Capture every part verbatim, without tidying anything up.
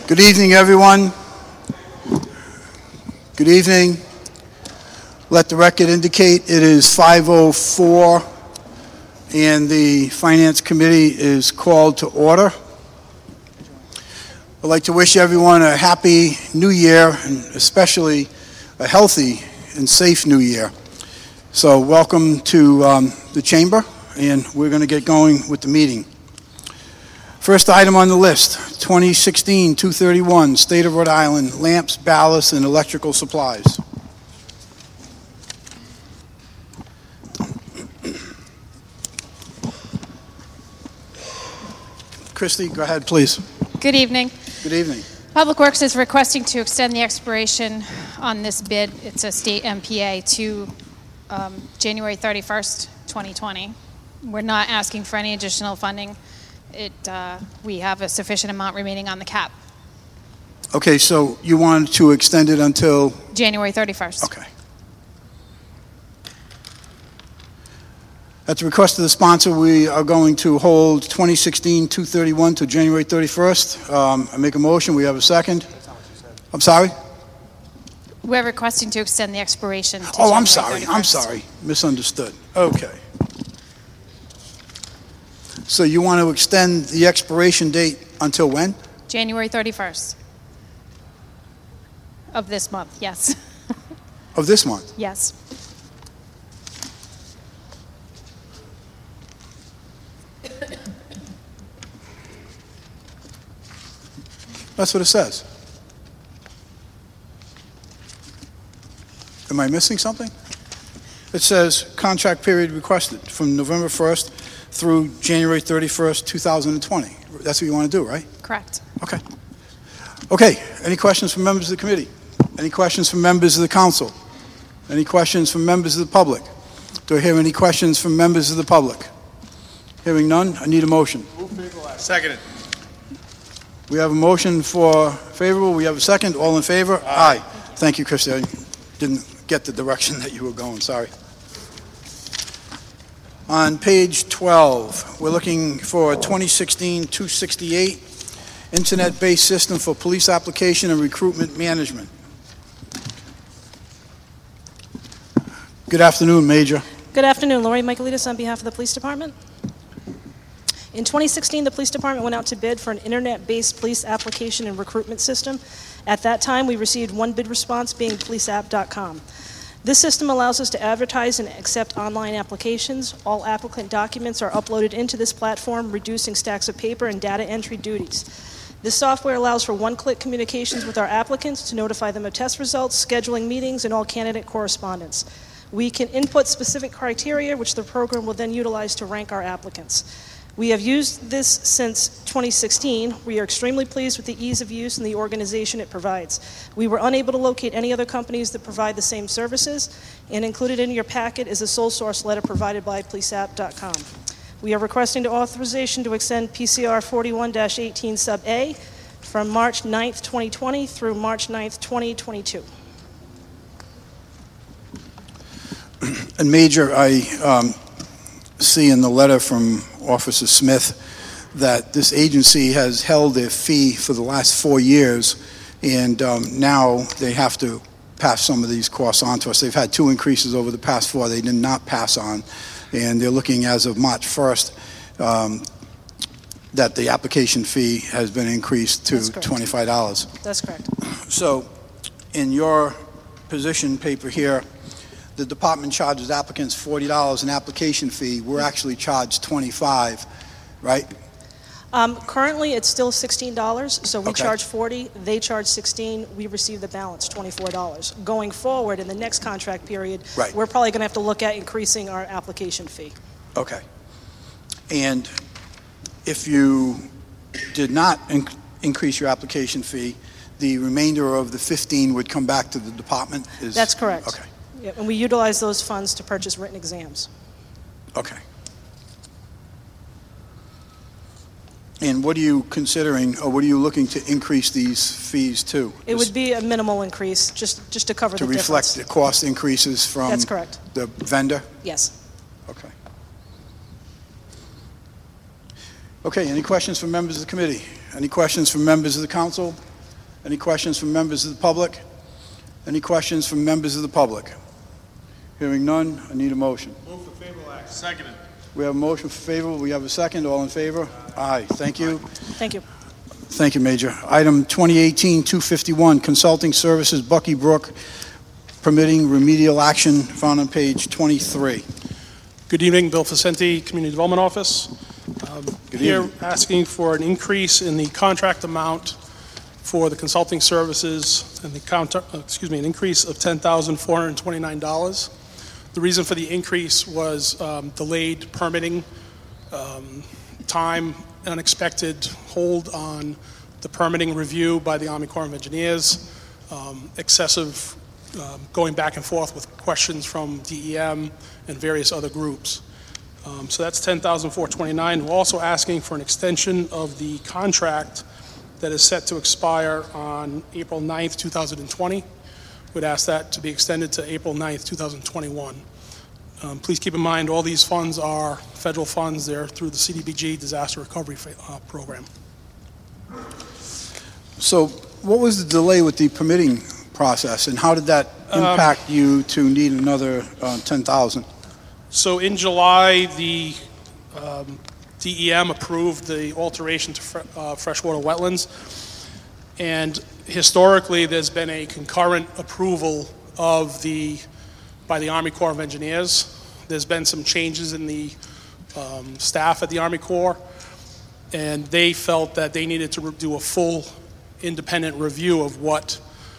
Good evening, everyone. Good evening. Let the record indicate it is five oh four and the Finance Committee is called to order. I'd like to wish everyone a happy new year and especially a healthy and safe new year. So welcome to um, the chamber, and we're going to get going with the meeting. First item on the list, twenty sixteen two thirty-one, State of Rhode Island, lamps, ballasts, and electrical supplies. Christy, go ahead, please. Good evening. Good evening. Public Works is requesting to extend the expiration on this bid. It's a state M P A to um, January thirty-first, twenty twenty. We're not asking for any additional funding. It, uh, we have a sufficient amount remaining on the cap. Okay, so you wanted to extend it until? January thirty-first. Okay. At the request of the sponsor, we are going to hold twenty sixteen two thirty-one to January thirty-first. Um, I make a motion. We have a second. That's not what you said. I'm sorry? We're requesting to extend the expiration to Oh, January I'm sorry. thirty-first. I'm sorry. Misunderstood. Okay. So you want to extend the expiration date until when? January thirty-first of this month, yes. Of this month? Yes. That's what it says. Am I missing something? It says contract period requested from November first through January thirty-first, two thousand twenty. That's what you want to do, right? Correct. Okay. Okay. Any questions from members of the committee? Any questions from members of the council? Any questions from members of the public? Do I hear any questions from members of the public? Hearing none, I need a motion. Move favorable. Seconded. We have a motion for favorable. We have a second. All in favor? Aye. Aye. Thank you, Christy. I didn't get the direction that you were going. Sorry. On page twelve, we're looking for twenty sixteen two sixty-eight, Internet-based system for police application and recruitment management. Good afternoon, Major. Good afternoon. Lori Michaelides on behalf of the Police Department. In twenty sixteen, the Police Department went out to bid for an internet-based police application and recruitment system. At that time, we received one bid response, being police app dot com. This system allows us to advertise and accept online applications. All applicant documents are uploaded into this platform, reducing stacks of paper and data entry duties. This software allows for one-click communications with our applicants to notify them of test results, scheduling meetings, and all candidate correspondence. We can input specific criteria, which the program will then utilize to rank our applicants. We have used this since twenty sixteen. We are extremely pleased with the ease of use and the organization it provides. We were unable to locate any other companies that provide the same services, and included in your packet is a sole source letter provided by police app dot com. We are requesting the authorization to extend P C R forty-one dash eighteen sub A from March ninth, twenty twenty through March ninth, twenty twenty-two. And Major, I um, see in the letter from Officer Smith that this agency has held their fee for the last four years, and um, now they have to pass some of these costs on to us. They've had two increases over the past four they did not pass on, and they're looking as of March first um, that the application fee has been increased to twenty-five dollars. That's correct. So in your position paper here, the department charges applicants forty dollars an application fee. We're actually charged twenty-five dollars, right? Um, currently, it's still sixteen dollars, so we Okay. charge forty dollars, they charge sixteen dollars, we receive the balance, twenty-four dollars. Going forward, in the next contract period, Right. we're probably going to have to look at increasing our application fee. Okay. And if you did not inc- increase your application fee, the remainder of the fifteen would come back to the department? Is- That's correct. Okay. Yeah, and we utilize those funds to purchase written exams. Okay. And what are you considering, or what are you looking to increase these fees to? It would be a minimal increase, just, just to cover To the reflect difference. the cost increases from That's correct. the vendor? Yes. Okay. Okay, any questions from members of the committee? Any questions from members of the council? Any questions from members of the public? Any questions from members of the public? Hearing none, I need a motion. Move for favorable act. Seconded. We have a motion for favorable. We have a second. All in favor? Aye. Thank you. Thank you. Thank you, Major. Item twenty eighteen two fifty-one, Consulting Services, Bucky Brook, permitting remedial action, found on page twenty-three. Good evening, Bill Facenti, Community Development Office. Um, Good Here evening. asking for an increase in the contract amount for the consulting services and the counter, uh, excuse me, an increase of ten thousand four hundred twenty-nine dollars. The reason for the increase was um, delayed permitting, um, time, unexpected hold on the permitting review by the Army Corps of Engineers, um, excessive um, going back and forth with questions from D E M and various other groups. Um, so that's ten thousand four hundred twenty-nine dollars. We're also asking for an extension of the contract that is set to expire on April ninth, two thousand twenty. We'd ask that to be extended to April ninth, two thousand twenty-one. Um, please keep in mind, all these funds are federal funds. They're through the C D B G Disaster Recovery uh, Program. So what was the delay with the permitting process, and how did that impact um, you to need another uh, ten thousand? So in July, the um, D E M approved the alteration to fre uh, freshwater wetlands, and historically there's been a concurrent approval of the by the Army Corps of Engineers. There's been some changes in the um, staff at the Army Corps, and they felt that they needed to do a full independent review of what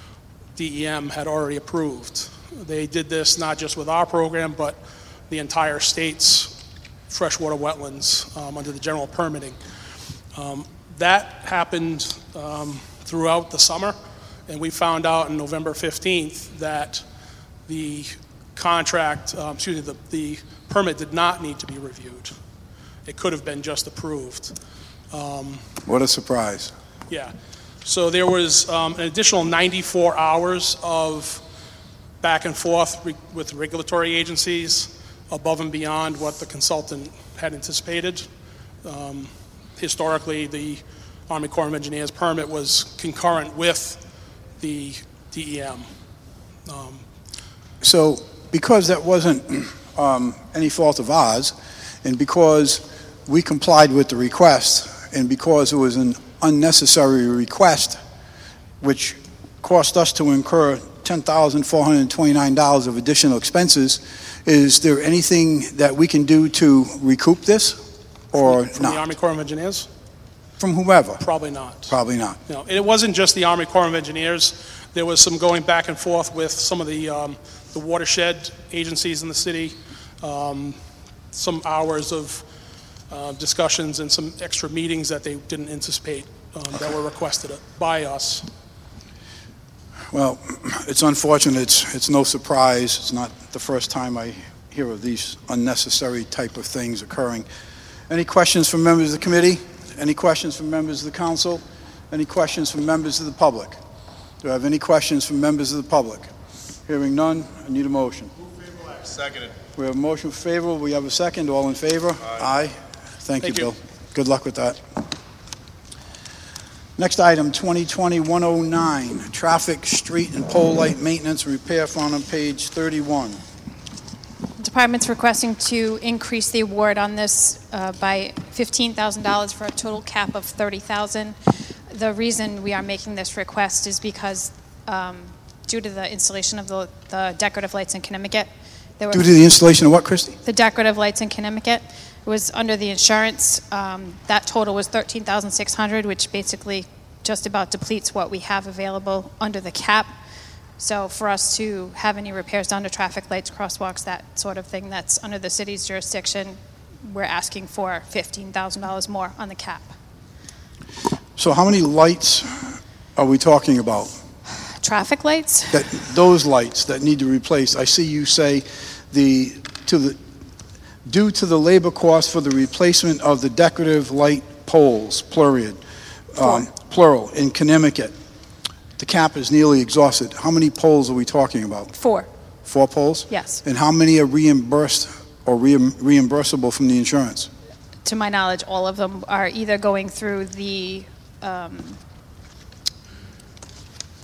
D E M had already approved. They did this not just with our program, but the entire state's freshwater wetlands um, under the general permitting. Um, that happened um, throughout the summer, and we found out on November fifteenth that the contract, um, excuse me, the, the permit did not need to be reviewed. It could have been just approved. Um, what a surprise. Yeah. So there was um, an additional ninety-four hours of back and forth re with regulatory agencies above and beyond what the consultant had anticipated. Um, historically, the Army Corps of Engineers permit was concurrent with the D E M. Um, so because that wasn't um, any fault of ours, and because we complied with the request, and because it was an unnecessary request, which cost us to incur ten thousand four hundred twenty-nine dollars of additional expenses, is there anything that we can do to recoup this, or from not? the Army Corps of Engineers? From whoever? Probably not. Probably not. No, it wasn't just the Army Corps of Engineers. There was some going back and forth with some of the, um, the watershed agencies in the city, um, some hours of uh, discussions and some extra meetings that they didn't anticipate um, okay. that were requested by us. Well, it's unfortunate. It's, it's no surprise. It's not the first time I hear of these unnecessary type of things occurring. Any questions from members of the committee? Any questions from members of the council? Any questions from members of the public? Do I have any questions from members of the public? Hearing none, I need a motion. Move favorable act. Seconded. We have a motion for favorable. We have a second. All in favor? Aye. Aye. Thank, Thank you, you, Bill. Good luck with that. Next item, twenty twenty dash one oh nine, traffic, street, and pole light maintenance and repair, found on page thirty-one. Department's requesting to increase the award on this uh, by fifteen thousand dollars for a total cap of thirty thousand dollars. The reason we are making this request is because um, due to the installation of the, the decorative lights in Connecticut, there were Due to the installation of what, Christy? the decorative lights in Connecticut. It was under the insurance. Um, that total was thirteen thousand six hundred dollars, which basically just about depletes what we have available under the cap. So for us to have any repairs done to traffic lights, crosswalks, that sort of thing that's under the city's jurisdiction, we're asking for fifteen thousand dollars more on the cap. So how many lights are we talking about? Traffic lights? That, those lights that need to replace. I see you say the, to the, due to the labor cost for the replacement of the decorative light poles, pluriad, um, plural, in Connecticut, the cap is nearly exhausted. How many poles are we talking about? Four. Four poles? Yes. And how many are reimbursed or re reimbursable from the insurance? To my knowledge, all of them are either going through the um,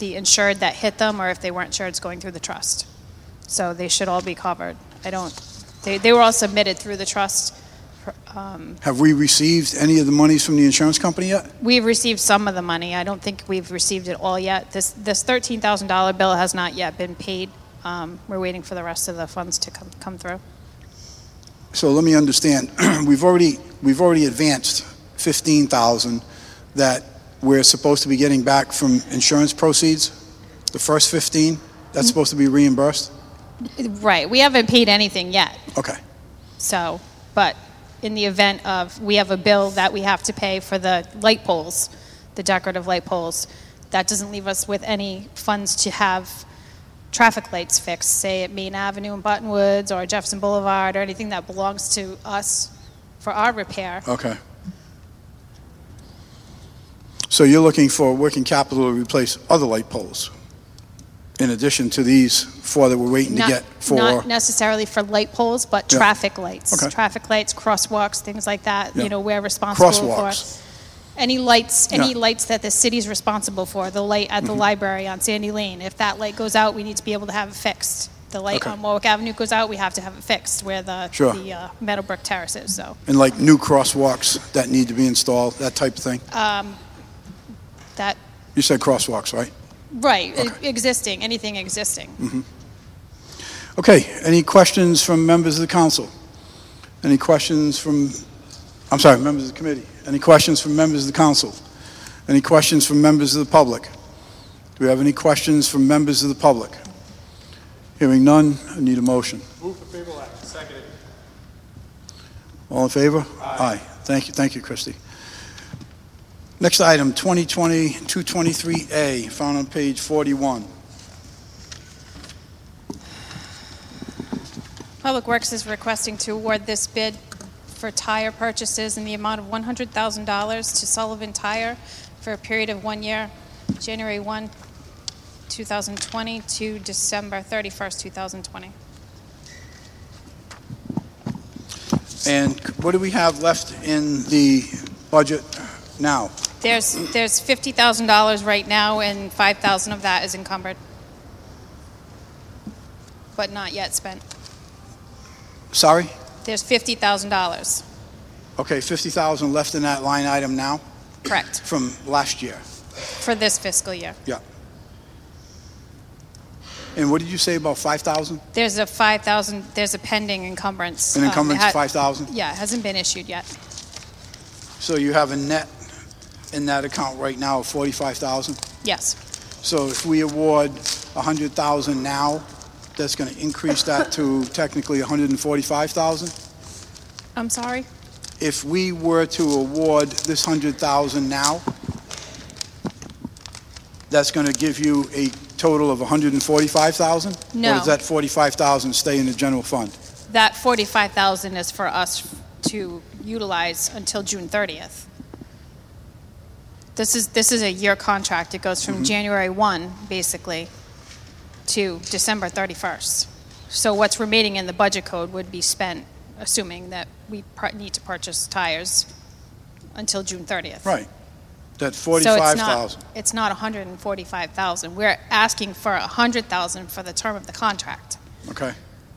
the insured that hit them, or if they weren't insured, it's going through the trust. So they should all be covered. I don't, they, they were all submitted through the trust. Um, Have we received any of the monies from the insurance company yet? We've received some of the money. I don't think we've received it all yet. This this thirteen thousand dollars bill has not yet been paid. Um, we're waiting for the rest of the funds to come come through. So let me understand. we've already we've already advanced fifteen thousand that we're supposed to be getting back from insurance proceeds. The first fifteen, that's supposed to be reimbursed? Right. We haven't paid anything yet. Okay. So, but in the event of, we have a bill that we have to pay for the light poles, the decorative light poles, that doesn't leave us with any funds to have traffic lights fixed, say at Main Avenue in Buttonwoods or Jefferson Boulevard, or anything that belongs to us for our repair. Okay. So you're looking for working capital to replace other light poles, in addition to these four that we're waiting Not, to get for... not necessarily for light poles, but Yeah. traffic lights. Okay. Traffic lights, crosswalks, things like that. Yeah. You know, we're responsible Crosswalks. for. Any lights, any Yeah. lights that the city's responsible for, the light at the Mhm. library on Sandy Lane, if that light goes out, we need to be able to have it fixed. The light Okay. on Warwick Avenue goes out, we have to have it fixed where the, Sure. the uh, Meadowbrook Terrace is, so. And like new crosswalks that need to be installed, that type of thing? Um, that, You said crosswalks, right? right, Okay. e- existing, anything existing. Mhm. Okay, any questions from members of the council? Any questions from, I'm sorry, members of the committee? Any questions from members of the council? Any questions from members of the public? Do we have any questions from members of the public? Hearing none, I need a motion. Move the Fable Act. Seconded. All in favor? Aye. Thank you, thank you, Christie. Next item, twenty twenty two twenty-three A, found on page forty-one. Public Works is requesting to award this bid for tire purchases in the amount of one hundred thousand dollars to Sullivan Tire for a period of one year, January first, two thousand twenty to December thirty-first, two thousand twenty. And what do we have left in the budget now? There's, there's fifty thousand dollars right now, and five thousand dollars of that is encumbered, but not yet spent. Sorry? There's fifty thousand dollars, Okay, fifty thousand left in that line item now correct, from last year. for this fiscal year. Yeah. And what did you say about five thousand? There's a five thousand, there's a pending encumbrance. An Um, it encumbrance ha- of five thousand? Yeah, it hasn't been issued yet. So you have a net in that account right now of forty-five thousand? Yes, So if we award one hundred thousand now, that's going to increase that to technically one hundred forty-five thousand? I'm sorry? If we were to award this one hundred thousand now, that's going to give you a total of one hundred forty-five thousand? Or No. does that forty-five thousand stay in the general fund? That forty-five thousand is for us to utilize until June thirtieth. This is, this is a year contract. It goes from Mhm. January first, basically, to December thirty-first. So what's remaining in the budget code would be spent, assuming that we pur- need to purchase tires until June thirtieth. Right. That's So it's forty-five not, thousand. it's not one hundred forty-five thousand. We're asking for one hundred thousand for the term of the contract. Okay.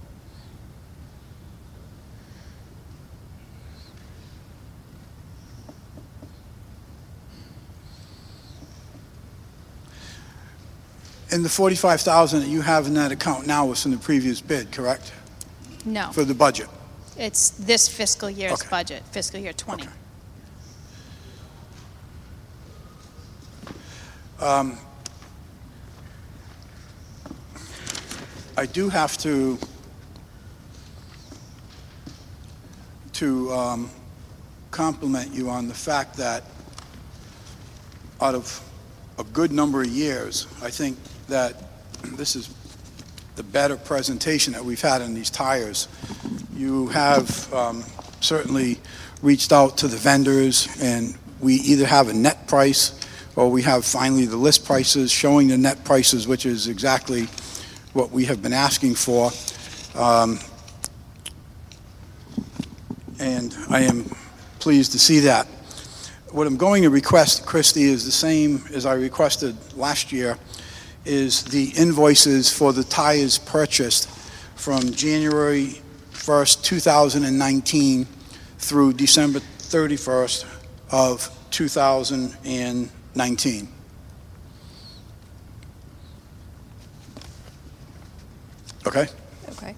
And the forty-five thousand that you have in that account now was from the previous bid, correct? No, For the budget? it's this fiscal year's Okay. budget, fiscal year twenty. Okay. Um, I do have to, to um, compliment you on the fact that out of a good number of years, I think that this is the better presentation that we've had on these tires. You have um, certainly reached out to the vendors, and we either have a net price or we have finally the list prices showing the net prices, which is exactly what we have been asking for. Um, and I am pleased to see that. What I'm going to request, Christie, is the same as I requested last year, is the invoices for the tires purchased from January first, two thousand nineteen through December thirty-first of two thousand nineteen. Okay? Okay.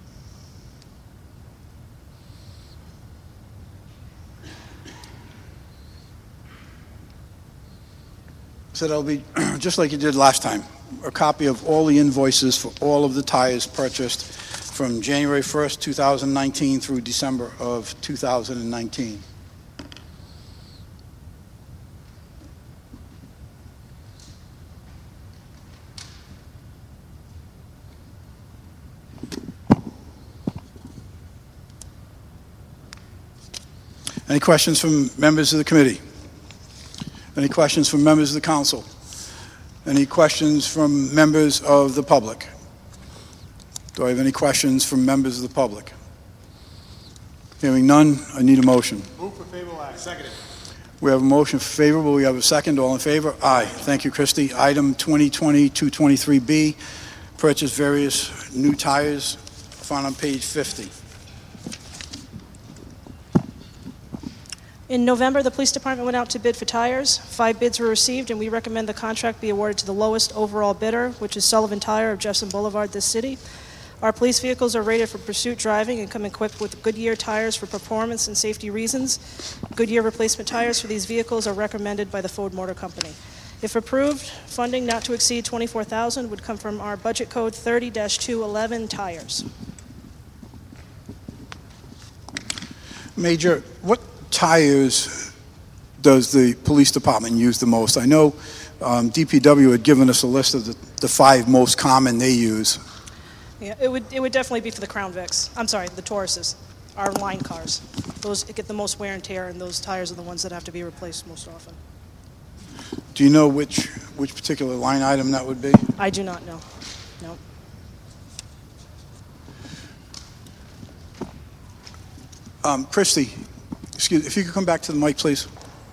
So that'll be just like you did last time, a copy of all the invoices for all of the tires purchased from January first, two thousand nineteen through December of two thousand nineteen. Any questions from members of the committee? Any questions from members of the council? Any questions from members of the public? Do I have any questions from members of the public? Hearing none, I need a motion. Move for favorable act. Seconded. We have a motion for favorable. We have a second. All in favor? Aye. Thank you, Christie. Item twenty twenty dash two twenty-three B, purchase various new tires, found on page fifty. In November, the police department went out to bid for tires. Five bids were received, and we recommend the contract be awarded to the lowest overall bidder, which is Sullivan Tire of Jefferson Boulevard, this city. Our police vehicles are rated for pursuit driving and come equipped with Goodyear tires for performance and safety reasons. Goodyear replacement tires for these vehicles are recommended by the Ford Motor Company. If approved, funding not to exceed twenty-four thousand dollars would come from our budget code thirty dash two eleven tires. Major, what tires does the police department use the most? I know um, D P W had given us a list of the, the five most common they use. Yeah, it would it would definitely be for the Crown Vics. I'm sorry, the Tauruses, our line cars. Those get the most wear and tear, and those tires are the ones that have to be replaced most often. Do you know which which particular line item that would be? I do not know. No. Um, Christie, excuse, if you could come back to the mic, please.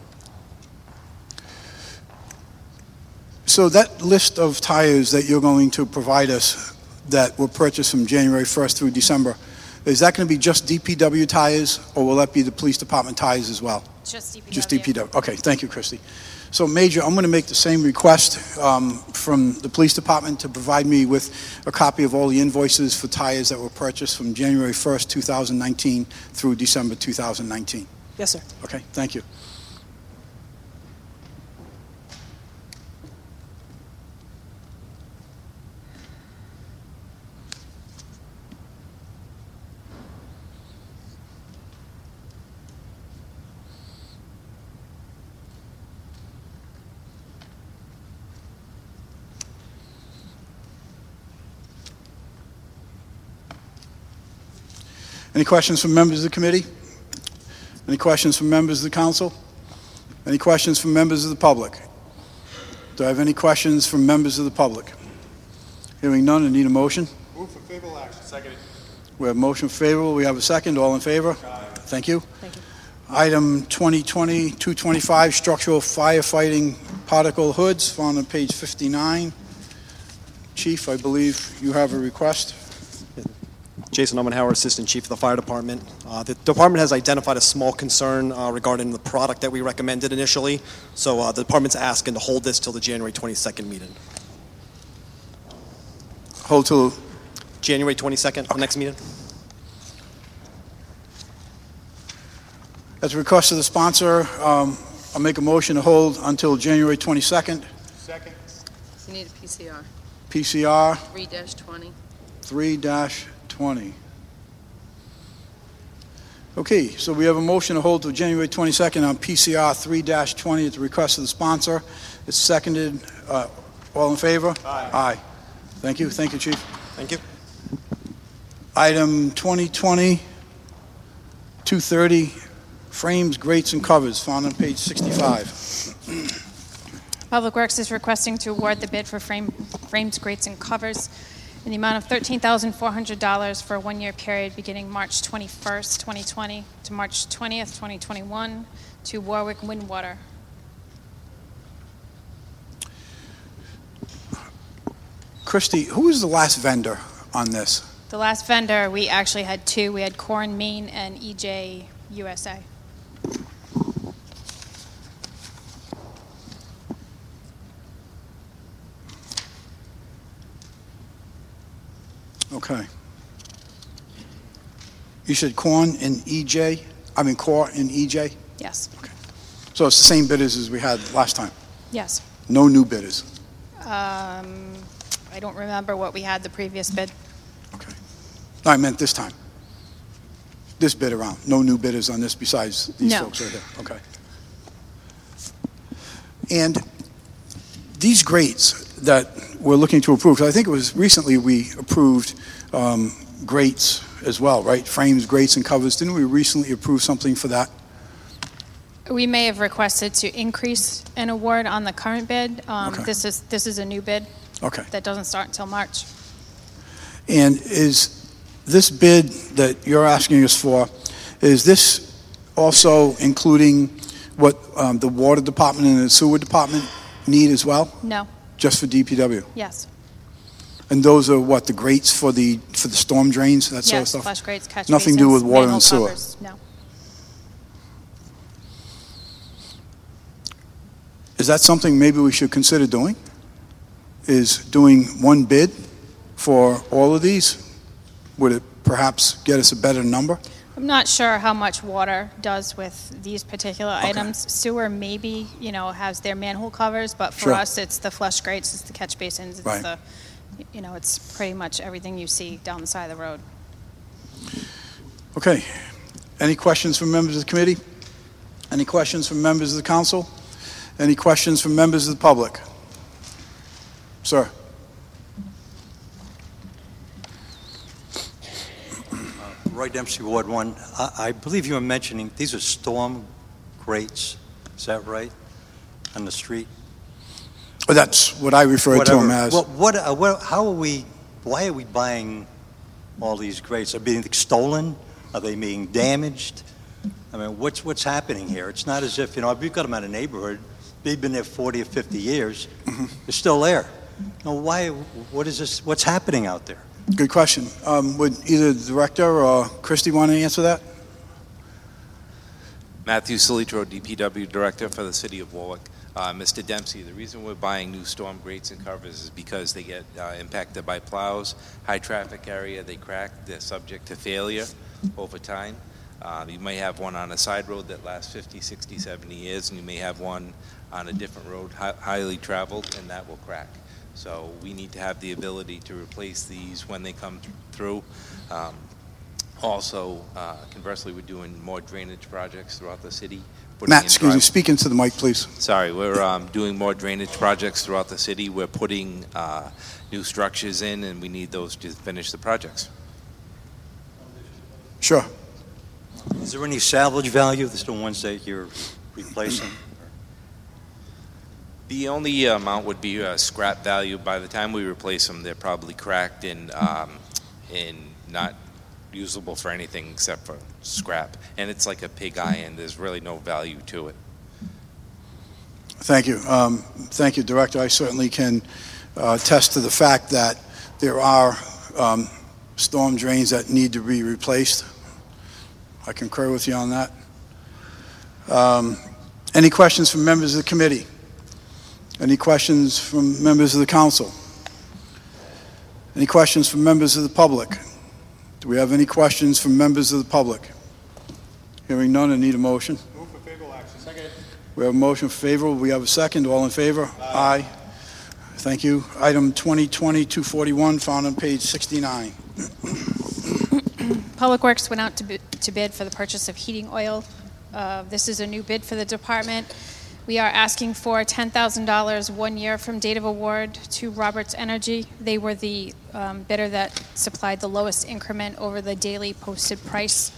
So that list of tires that you're going to provide us that were purchased from January first through December, is that going to be just D P W tires, or will that be the police department tires as well? Just D P W. Just D P W. Okay, thank you, Christie. So, Major, I'm going to make the same request um, from the police department to provide me with a copy of all the invoices for tires that were purchased from January first, two thousand nineteen through December two thousand nineteen. Yes, sir. Okay, thank you. Any questions from members of the committee? Any questions from members of the council? Any questions from members of the public? Do I have any questions from members of the public? Hearing none, I need a motion. Move for favorable action. Seconded. We have a motion favorable. We have a second. All in favor? Aye. Thank you. Thank you. Item twenty twenty dash two twenty-five, structural firefighting particle hoods, found on page fifty-nine. Chief, I believe you have a request. Jason Ummenhauer, Assistant Chief of the Fire Department. Uh, the department has identified a small concern uh, regarding the product that we recommended initially, so uh, the department's asking to hold this till the January twenty-second meeting. Hold till, January twenty-second, the next meeting? as a request of the sponsor, um, I'll make a motion to hold until January twenty-second. Second. You need a P C R, P C R three dash twenty. three dash twenty. Okay, so we have a motion to hold till January twenty-second on P C R three dash twenty at the request of the sponsor. It's seconded. Uh, all in favor? Aye. Aye. Thank you. Thank you, Chief. Thank you. Item twenty twenty dash two thirty, frames, grates, and covers, found on page sixty-five. Public Works is requesting to award the bid for frame, frames, grates, and covers in the amount of thirteen thousand four hundred dollars for a one-year period beginning March twenty-first, twenty twenty to March twentieth, twenty twenty-one to Warwick Windwater. Christie, who was the last vendor on this? The last vendor, we actually had two. We had Core & Main and E J U S A. Okay. You said Corn and E J? I mean, Core and E J? Yes. So it's the same bidders as we had last time? Yes. No new bidders? Um, I don't remember what we had the previous bid. Okay. No, I meant this time. This bid around. No new bidders on this besides these No. folks right here? Okay. And these grates that we're looking to approve, 'cause I think it was recently we approved um, grates as well, right? Frames, grates, and covers. Didn't we recently approve something for that? We may have requested to increase an award on the current bid. Um, Okay. This is, this is a new bid Okay. that doesn't start until March. And is this bid that you're asking us for, is this also including what um, the water department and the sewer department need as well, No. just for D P W? Yes. And those are what, the grates for the, for the storm drains, that sort of Yes, stuff? flush grates, catch Nothing to do basins, with water and manhole sewer? covers. No. Is that something maybe we should consider doing? Is doing one bid for all of these? Would it perhaps get us a better number? I'm not sure how much water does with these particular Okay. items. Sewer maybe, you know, has their manhole covers, but for Sure. us, it's the flush grates, it's the catch basins, it's Right. the, you know, it's pretty much everything you see down the side of the road. Okay. Any questions from members of the committee? Any questions from members of the council? Any questions from members of the public? Sir? Roy Dempsey, Ward one. I, I believe you were mentioning, these are storm grates, is that right, on the street? Well, that's what I refer to them as. Well, what, uh, what, how are we, why are we buying all these grates? Are they being stolen? Are they being damaged? I mean, what's, what's happening here? It's not as if, you know, we've got them in a neighborhood, they've been there forty or fifty years, Mm-hmm. they're still there. Now, why, what is this, what's happening out there? Good question. Um, Would either the director or Christie want to answer that? Matthew Silitro, D P W Director for the City of Warwick. Uh, Mister Dempsey, the reason we're buying new storm grates and covers is because they get uh, impacted by plows, high traffic area, they crack, they're subject to failure over time. Uh, you may have one on a side road that lasts fifty, sixty, seventy years, and you may have one on a different road, hi- highly traveled, and that will crack. So we need to have the ability to replace these when they come th- through. Um, also, uh, conversely, we're doing more drainage projects throughout the city. putting Matt, in excuse me, drive- speak into the mic, please. Sorry, we're um, doing more drainage projects throughout the city. We're putting uh, new structures in, and we need those to finish the projects. Sure. Is there any salvage value? There's the ones that you're replacing? The only amount would be uh, scrap value. By the time we replace them, they're probably cracked and um, and not usable for anything except for scrap. And it's like a pig iron. There's really no value to it. Thank you. Um, Thank you, Director. I certainly can uh, attest to the fact that there are um, storm drains that need to be replaced. I concur with you on that. Um, Any questions from members of the committee? Any questions from members of the council? Any questions from members of the public? Do we have any questions from members of the public? Hearing none, I need a motion. Move for favorable action. Second. We have a motion for favorable. We have a second. All in favor? Aye. Thank you. Item twenty twenty dash two forty-one, found on page sixty-nine. Public Works went out to bid, to bid for the purchase of heating oil. Uh, This is a new bid for the department. We are asking for ten thousand dollars one year from date of award to Roberts Energy. They were the um, bidder that supplied the lowest increment over the daily posted price.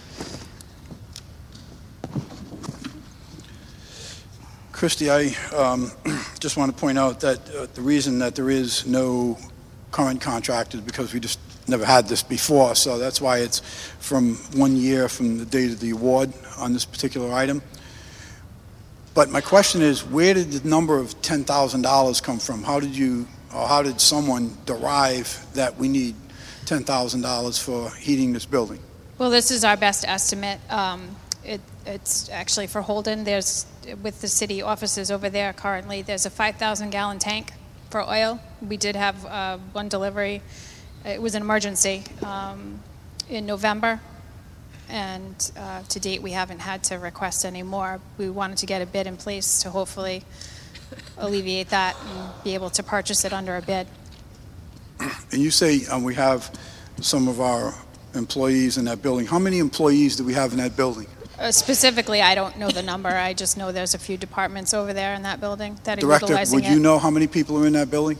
Christie, I um, just want to point out that uh, the reason that there is no current contract is because we just never had this before, so that's why it's from one year from the date of the award on this particular item. But my question is, where did the number of ten thousand dollars come from? How did you, or how did someone derive that we need ten thousand dollars for heating this building? Well, this is our best estimate. Um, it, it's actually for Holden. There's, with the city offices over there currently, there's a five thousand gallon tank for oil. We did have uh, one delivery. It was an emergency um, in November, and uh, to date we haven't had to request any more. We wanted to get a bid in place to hopefully alleviate that and be able to purchase it under a bid. And you say um, we have some of our employees in that building. How many employees do we have in that building? Uh, specifically, I don't know the number. I just know there's a few departments over there in that building that are Director, utilizing would it. you know how many people are in that building?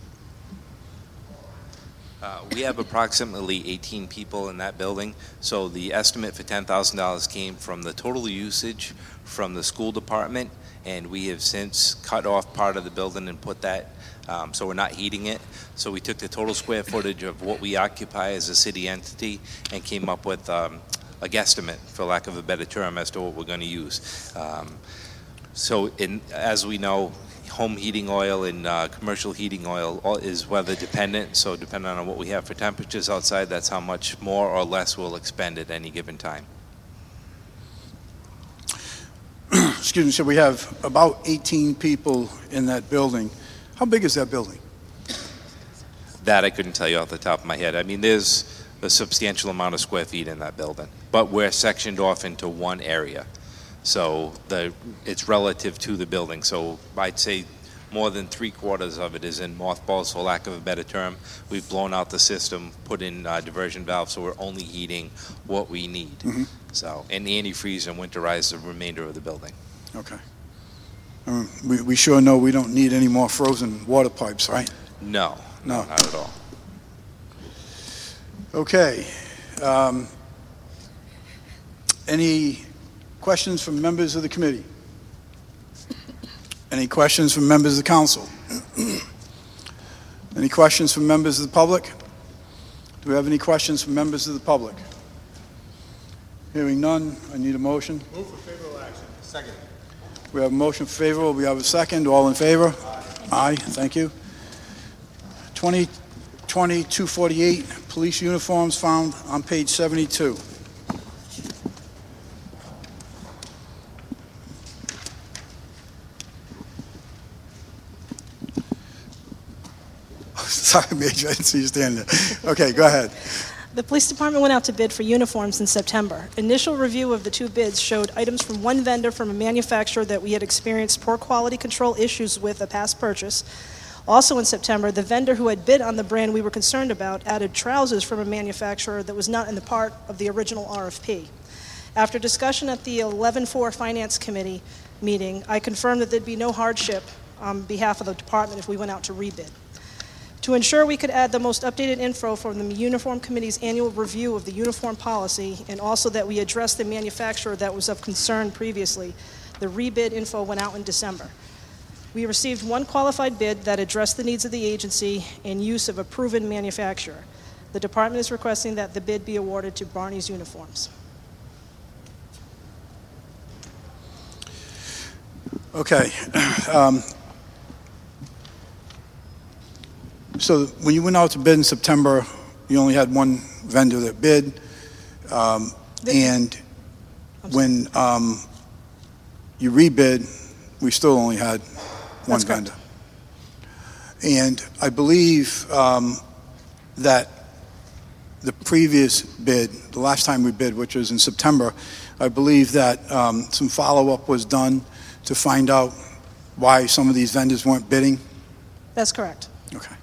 Uh, we have approximately eighteen people in that building, so the estimate for ten thousand dollars came from the total usage from the school department, and we have since cut off part of the building and put that, um, so we're not heating it. So we took the total square footage of what we occupy as a city entity and came up with um, a guesstimate, for lack of a better term, as to what we're going to use. Um, so in, as we know, home heating oil and uh, commercial heating oil all is weather dependent, so depending on what we have for temperatures outside, that's how much more or less we'll expend at any given time. Excuse me, so we have about eighteen people in that building. How big is that building? That I couldn't tell you off the top of my head. I mean, there's a substantial amount of square feet in that building, but we're sectioned off into one area. So the it's relative to the building. So I'd say more than three quarters of it is in mothballs, for lack of a better term. We've blown out the system, put in uh, diversion valves, so we're only heating what we need. Mm-hmm. So, and antifreeze and winterize the remainder of the building. Okay. Um, we, we sure know we don't need any more frozen water pipes, right? No, No. not at all. Okay. Um, any questions from members of the committee? Any questions from members of the council? Any questions from members of the public? Do we have any questions from members of the public? Hearing none, I need a motion. Move for favorable action. Second. We have a motion for favorable. We have a second. All in favor? Aye. Aye. Thank you. twenty twenty two forty-eight, police uniforms found on page seventy-two. Sorry, Major, I didn't see you stand there. Okay, go ahead. The police department went out to bid for uniforms in September. Initial review of the two bids showed items from one vendor from a manufacturer that we had experienced poor quality control issues with a past purchase. Also in September, the vendor who had bid on the brand we were concerned about added trousers from a manufacturer that was not in the part of the original R F P. After discussion at the eleven four Finance Committee meeting, I confirmed that there'd be no hardship on behalf of the department if we went out to rebid. To ensure we could add the most updated info from the Uniform Committee's annual review of the uniform policy, and also that we address the manufacturer that was of concern previously, the rebid info went out in December. We received one qualified bid that addressed the needs of the agency and use of a proven manufacturer. The department is requesting that the bid be awarded to Barney's Uniforms. Okay. Um, so when you went out to bid in September, you only had one vendor that bid, um, and when um, you rebid, we still only had one That's correct. vendor. And I believe um, that the previous bid, the last time we bid, which was in September, I believe that um, some follow-up was done to find out why some of these vendors weren't bidding. That's correct. Okay.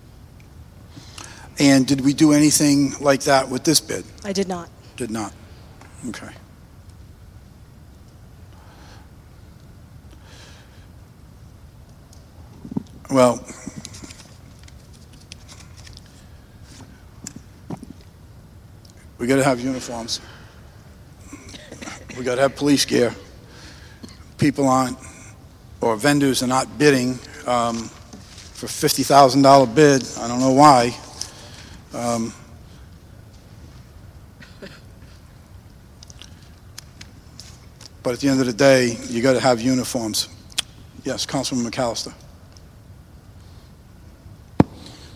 And did we do anything like that with this bid? I did not. Did not. Okay. Well, we got to have uniforms. We got to have police gear. People aren't, or vendors are not bidding um, for fifty thousand dollars bid. I don't know why. Um, but at the end of the day, you got to have uniforms. Yes, Councilman McAllister.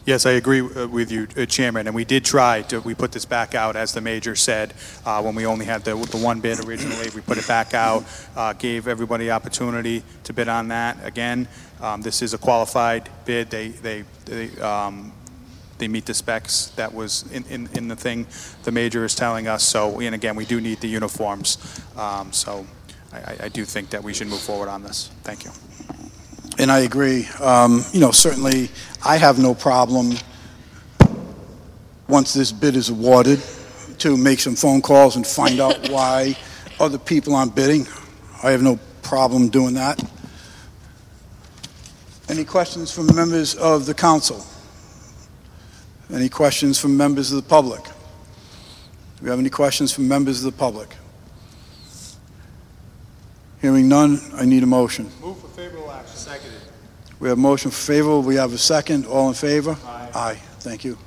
Yes, I agree uh, with you, uh, Chairman, and we did try to, we put this back out, as the Major said, uh, when we only had the, the one bid originally. We put it back out, uh, gave everybody opportunity to bid on that. Again, um, this is a qualified bid. They, they, they, um, they meet the specs that was in, in, in the thing the Major is telling us. So, and again, we do need the uniforms. Um, so I, I do think that we should move forward on this. Thank you. And I agree. Um, you know, certainly I have no problem, once this bid is awarded, to make some phone calls and find out why other people aren't bidding. I have no problem doing that. Any questions from members of the council? Any questions from members of the public? Do we have any questions from members of the public? Hearing none, I need a motion. Move for favorable action. Seconded. We have a motion for favorable. We have a second. All in favor? Aye. Aye. Thank you.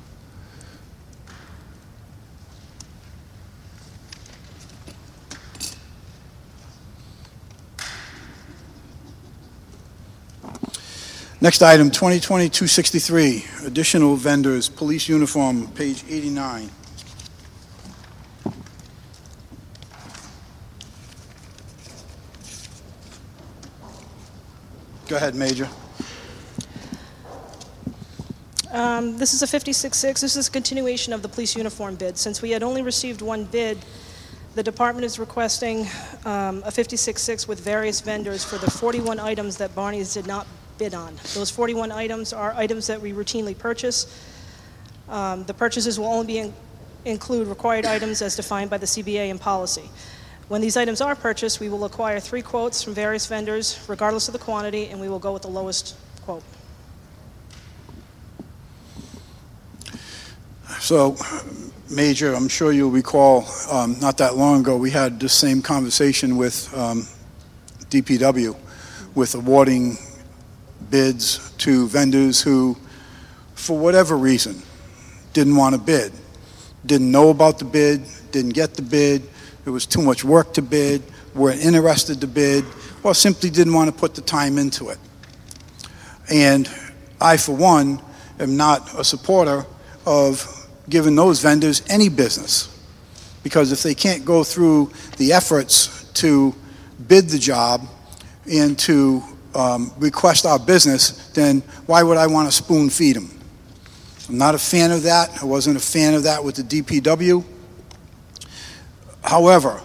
Next item, twenty twenty dash two sixty-three, additional vendors, police uniform, page eighty-nine. Go ahead, Major. Um, This is a fifty-six six. This is a continuation of the police uniform bid. Since we had only received one bid, the department is requesting um, a fifty-six six with various vendors for the forty-one items that Barney's did not bid on. Those forty-one items are items that we routinely purchase. Um, The purchases will only be in- include required items as defined by the C B A and policy. When these items are purchased, we will acquire three quotes from various vendors, regardless of the quantity, and we will go with the lowest quote. So, Major, I'm sure you'll recall, um, not that long ago, we had the same conversation with um, D P W, with awarding bids to vendors who, for whatever reason, didn't want to bid, didn't know about the bid, didn't get the bid, it was too much work to bid, weren't interested to bid, or simply didn't want to put the time into it. And I, for one, am not a supporter of giving those vendors any business, because if they can't go through the efforts to bid the job and to um, request our business, then why would I want to spoon feed them? I'm not a fan of that. I wasn't a fan of that with the D P W. However,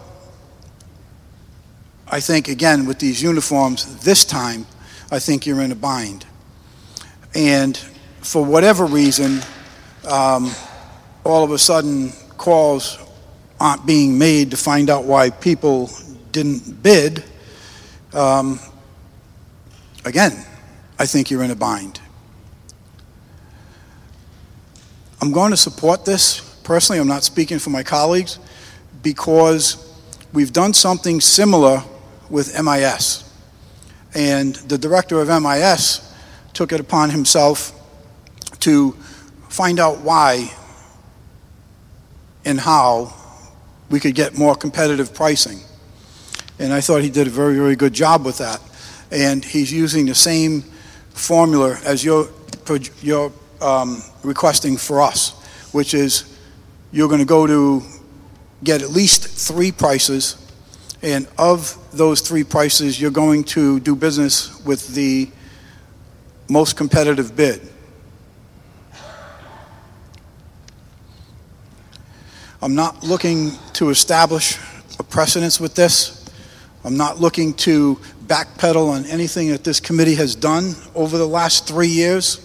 I think, again, with these uniforms, this time, I think you're in a bind. And for whatever reason, um, all of a sudden, calls aren't being made to find out why people didn't bid. Um, again, I think you're in a bind. I'm going to support this. Personally, I'm not speaking for my colleagues, because we've done something similar with M I S. And the director of M I S took it upon himself to find out why and how we could get more competitive pricing. And I thought he did a very, very good job with that. And he's using the same formula as you're, you're um, requesting for us, which is you're going to go to get at least three prices, and of those three prices, you're going to do business with the most competitive bid. I'm not looking to establish a precedence with this. I'm not looking to backpedal on anything that this committee has done over the last three years.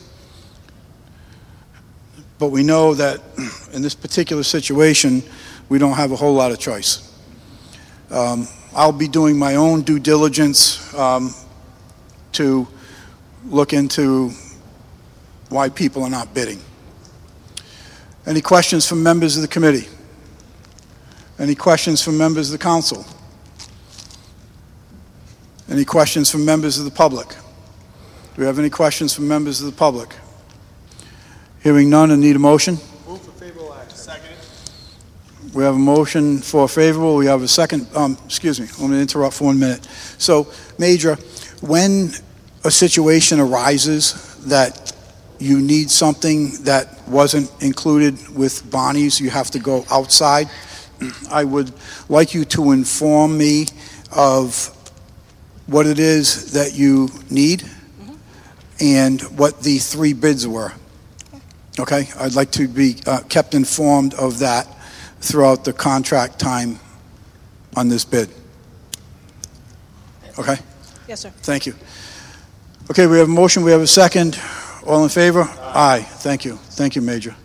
But we know that in this particular situation, we don't have a whole lot of choice. Um, I'll be doing my own due diligence um, to look into why people are not bidding. Any questions from members of the committee? Any questions from members of the council? Any questions from members of the public? Do we have any questions from members of the public? Hearing none, I need a motion. Move for favorable action. Second. We have a motion for favorable. We have a second. Um, excuse me. I'm going to interrupt for one minute. So, Major, when a situation arises that you need something that wasn't included with Bonnie's, you have to go outside. I would like you to inform me of what it is that you need and what the three bids were. Okay? I'd like to be uh, kept informed of that throughout the contract time on this bid. Okay? Yes, sir. Thank you. Okay, we have a motion, we have a second. All in favor? Aye. Aye. Thank you. Thank you, Major.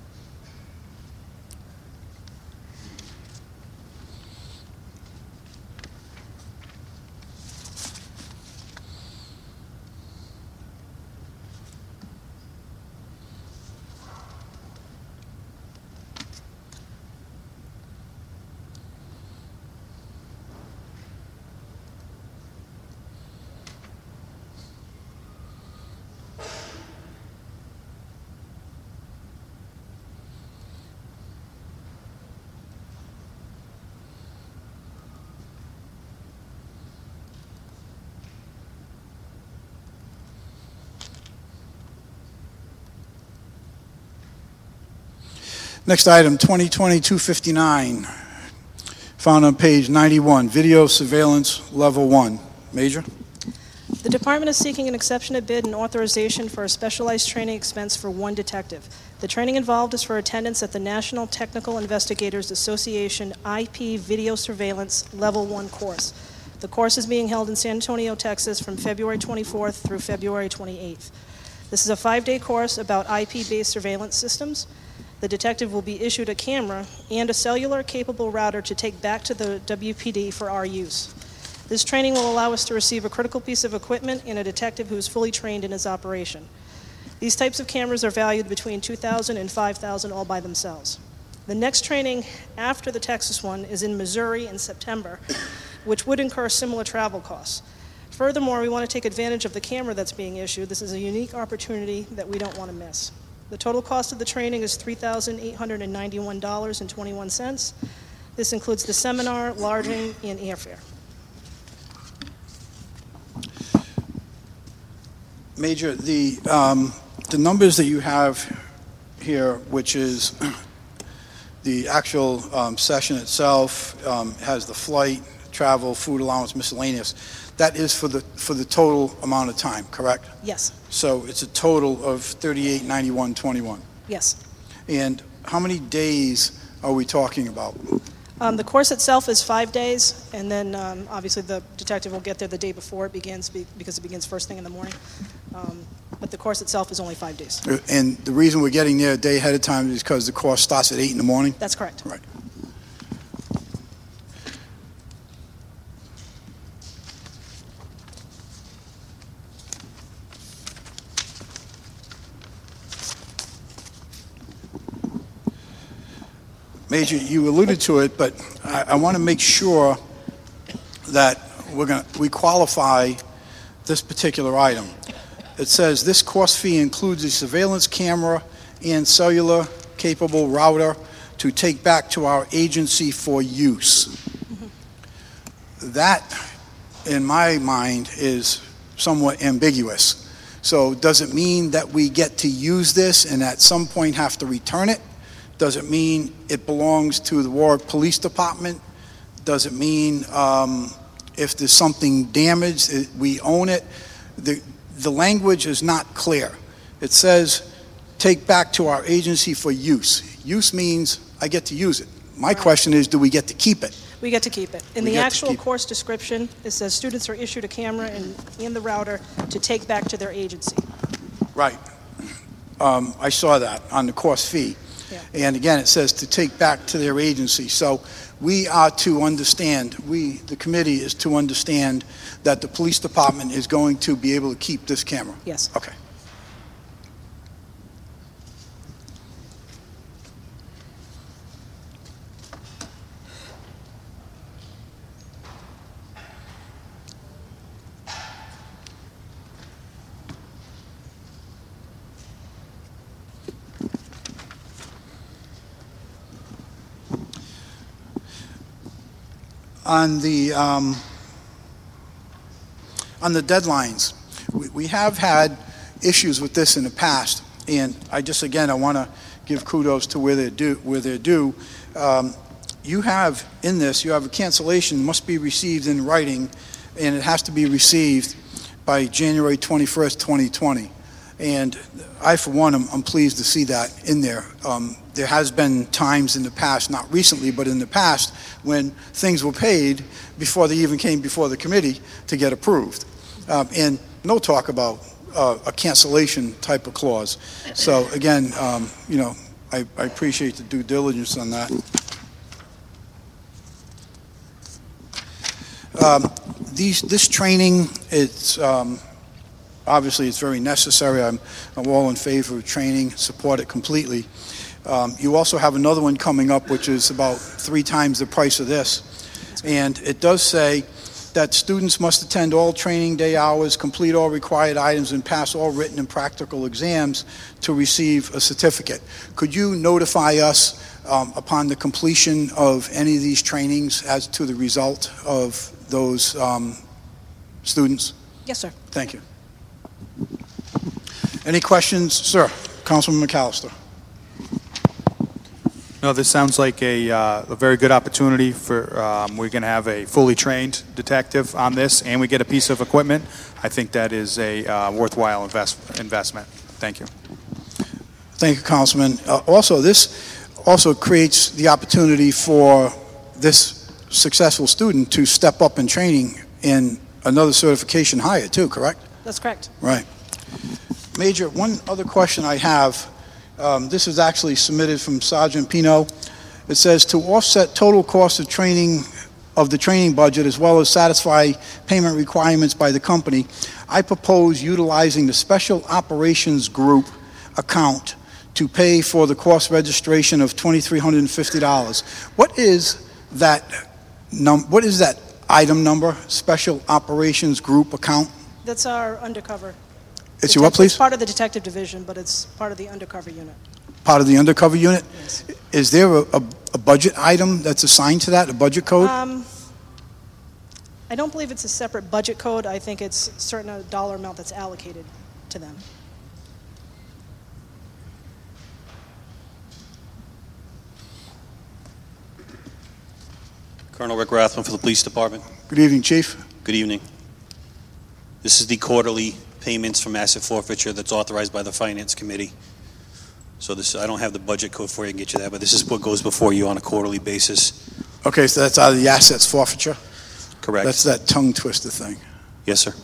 Next item, twenty twenty two fifty-nine, found on page ninety-one, video surveillance level one. Major? The department is seeking an exception to bid and authorization for a specialized training expense for one detective. The training involved is for attendance at the National Technical Investigators Association I P Video Surveillance Level one course. The course is being held in San Antonio, Texas from February twenty-fourth through February twenty-eighth. This is a five-day course about I P-based surveillance systems. The detective will be issued a camera and a cellular-capable router to take back to the W P D for our use. This training will allow us to receive a critical piece of equipment and a detective who is fully trained in his operation. These types of cameras are valued between two thousand dollars and five thousand dollars all by themselves. The next training after the Texas one is in Missouri in September, which would incur similar travel costs. Furthermore, we want to take advantage of the camera that's being issued. This is a unique opportunity that we don't want to miss. The total cost of the training is three thousand eight hundred ninety-one dollars and twenty-one cents. This includes the seminar, lodging, and airfare. Major, the, um, the numbers that you have here, which is the actual um, session itself, um, has the flight, travel, food allowance, miscellaneous. That is for the for the total amount of time, correct? Yes. So it's a total of thirty-eight ninety-one twenty-one. Yes. And how many days are we talking about? Um, the course itself is five days, and then um, obviously the detective will get there the day before it begins be- because it begins first thing in the morning. Um, but the course itself is only five days. And the reason we're getting there a day ahead of time is because the course starts at eight in the morning? That's correct. Right. Major, you alluded to it, but I, I want to make sure that we're going to we qualify this particular item. It says this course fee includes a surveillance camera and cellular capable router to take back to our agency for use. Mm-hmm. That, in my mind, is somewhat ambiguous. So does it mean that we get to use this and at some point have to return it? Does it mean it belongs to the Warwick Police Department? Does it mean um, if there's something damaged, it, we own it? The, the language is not clear. It says, take back to our agency for use. Use means I get to use it. My Right. question is, do we get to keep it? We get to keep it. In We the get to actual keep it. course description, it says students are issued a camera and, and the router to take back to their agency. Right. Um, I saw that on the course fee. Yeah. And again, it says to take back to their agency. So we are to understand, we, the committee is to understand that the police department is going to be able to keep this camera. Yes. Okay. On the um, on the deadlines, we, we have had issues with this in the past. and I just, again, I want to give kudos to where they're due. Where they're due. Um, you have in this, you have a cancellation must be received in writing, and it has to be received by January twenty-first, twenty twenty. And I, for one, am I'm pleased to see that in there. Um, there has been times in the past, not recently, but in the past, when things were paid before they even came before the committee to get approved. Um, and no talk about uh, a cancellation type of clause. So again, um, you know, I, I appreciate the due diligence on that. Um, these, this training, it's um, obviously it's very necessary. I'm, I'm all in favor of training, support it completely. Um, you also have another one coming up, which is about three times the price of this. And it does say that students must attend all training day hours, complete all required items, and pass all written and practical exams to receive a certificate. Could you notify us um, upon the completion of any of these trainings as to the result of those um, students? Yes, sir. Thank you. Any questions? Sir, Councilman McAllister. No, this sounds like a, uh, a very good opportunity for, um, we're going to have a fully trained detective on this, and we get a piece of equipment. I think that is a uh, worthwhile invest investment. Thank you. Thank you, Councilman. Uh, also, this also creates the opportunity for this successful student to step up in training in another certification higher, too, correct? That's correct. Right. Major, one other question I have. Um, this is actually submitted from Sergeant Pino. It says, to offset total cost of training of the training budget as well as satisfy payment requirements by the company, I propose utilizing the Special Operations Group account to pay for the course registration of two thousand three hundred fifty dollars. What is that num what is that item number, Special Operations Group account? That's our undercover. It's your what, please? It's part of the detective division, but it's part of the undercover unit. Part of the undercover unit? Yes. Is there a, a, a budget item that's assigned to that, a budget code? Um, I don't believe it's a separate budget code. I think it's a certain dollar amount that's allocated to them. Colonel Rick Rathman for the Police Department. Good evening, Chief. Good evening. This is the quarterly payments from asset forfeiture that's authorized by the Finance Committee. So this, I don't have the budget code for you, I can get you that, but this is what goes before you on a quarterly basis. Okay, so that's out of the assets forfeiture? Correct. That's that tongue twister thing. Yes, sir.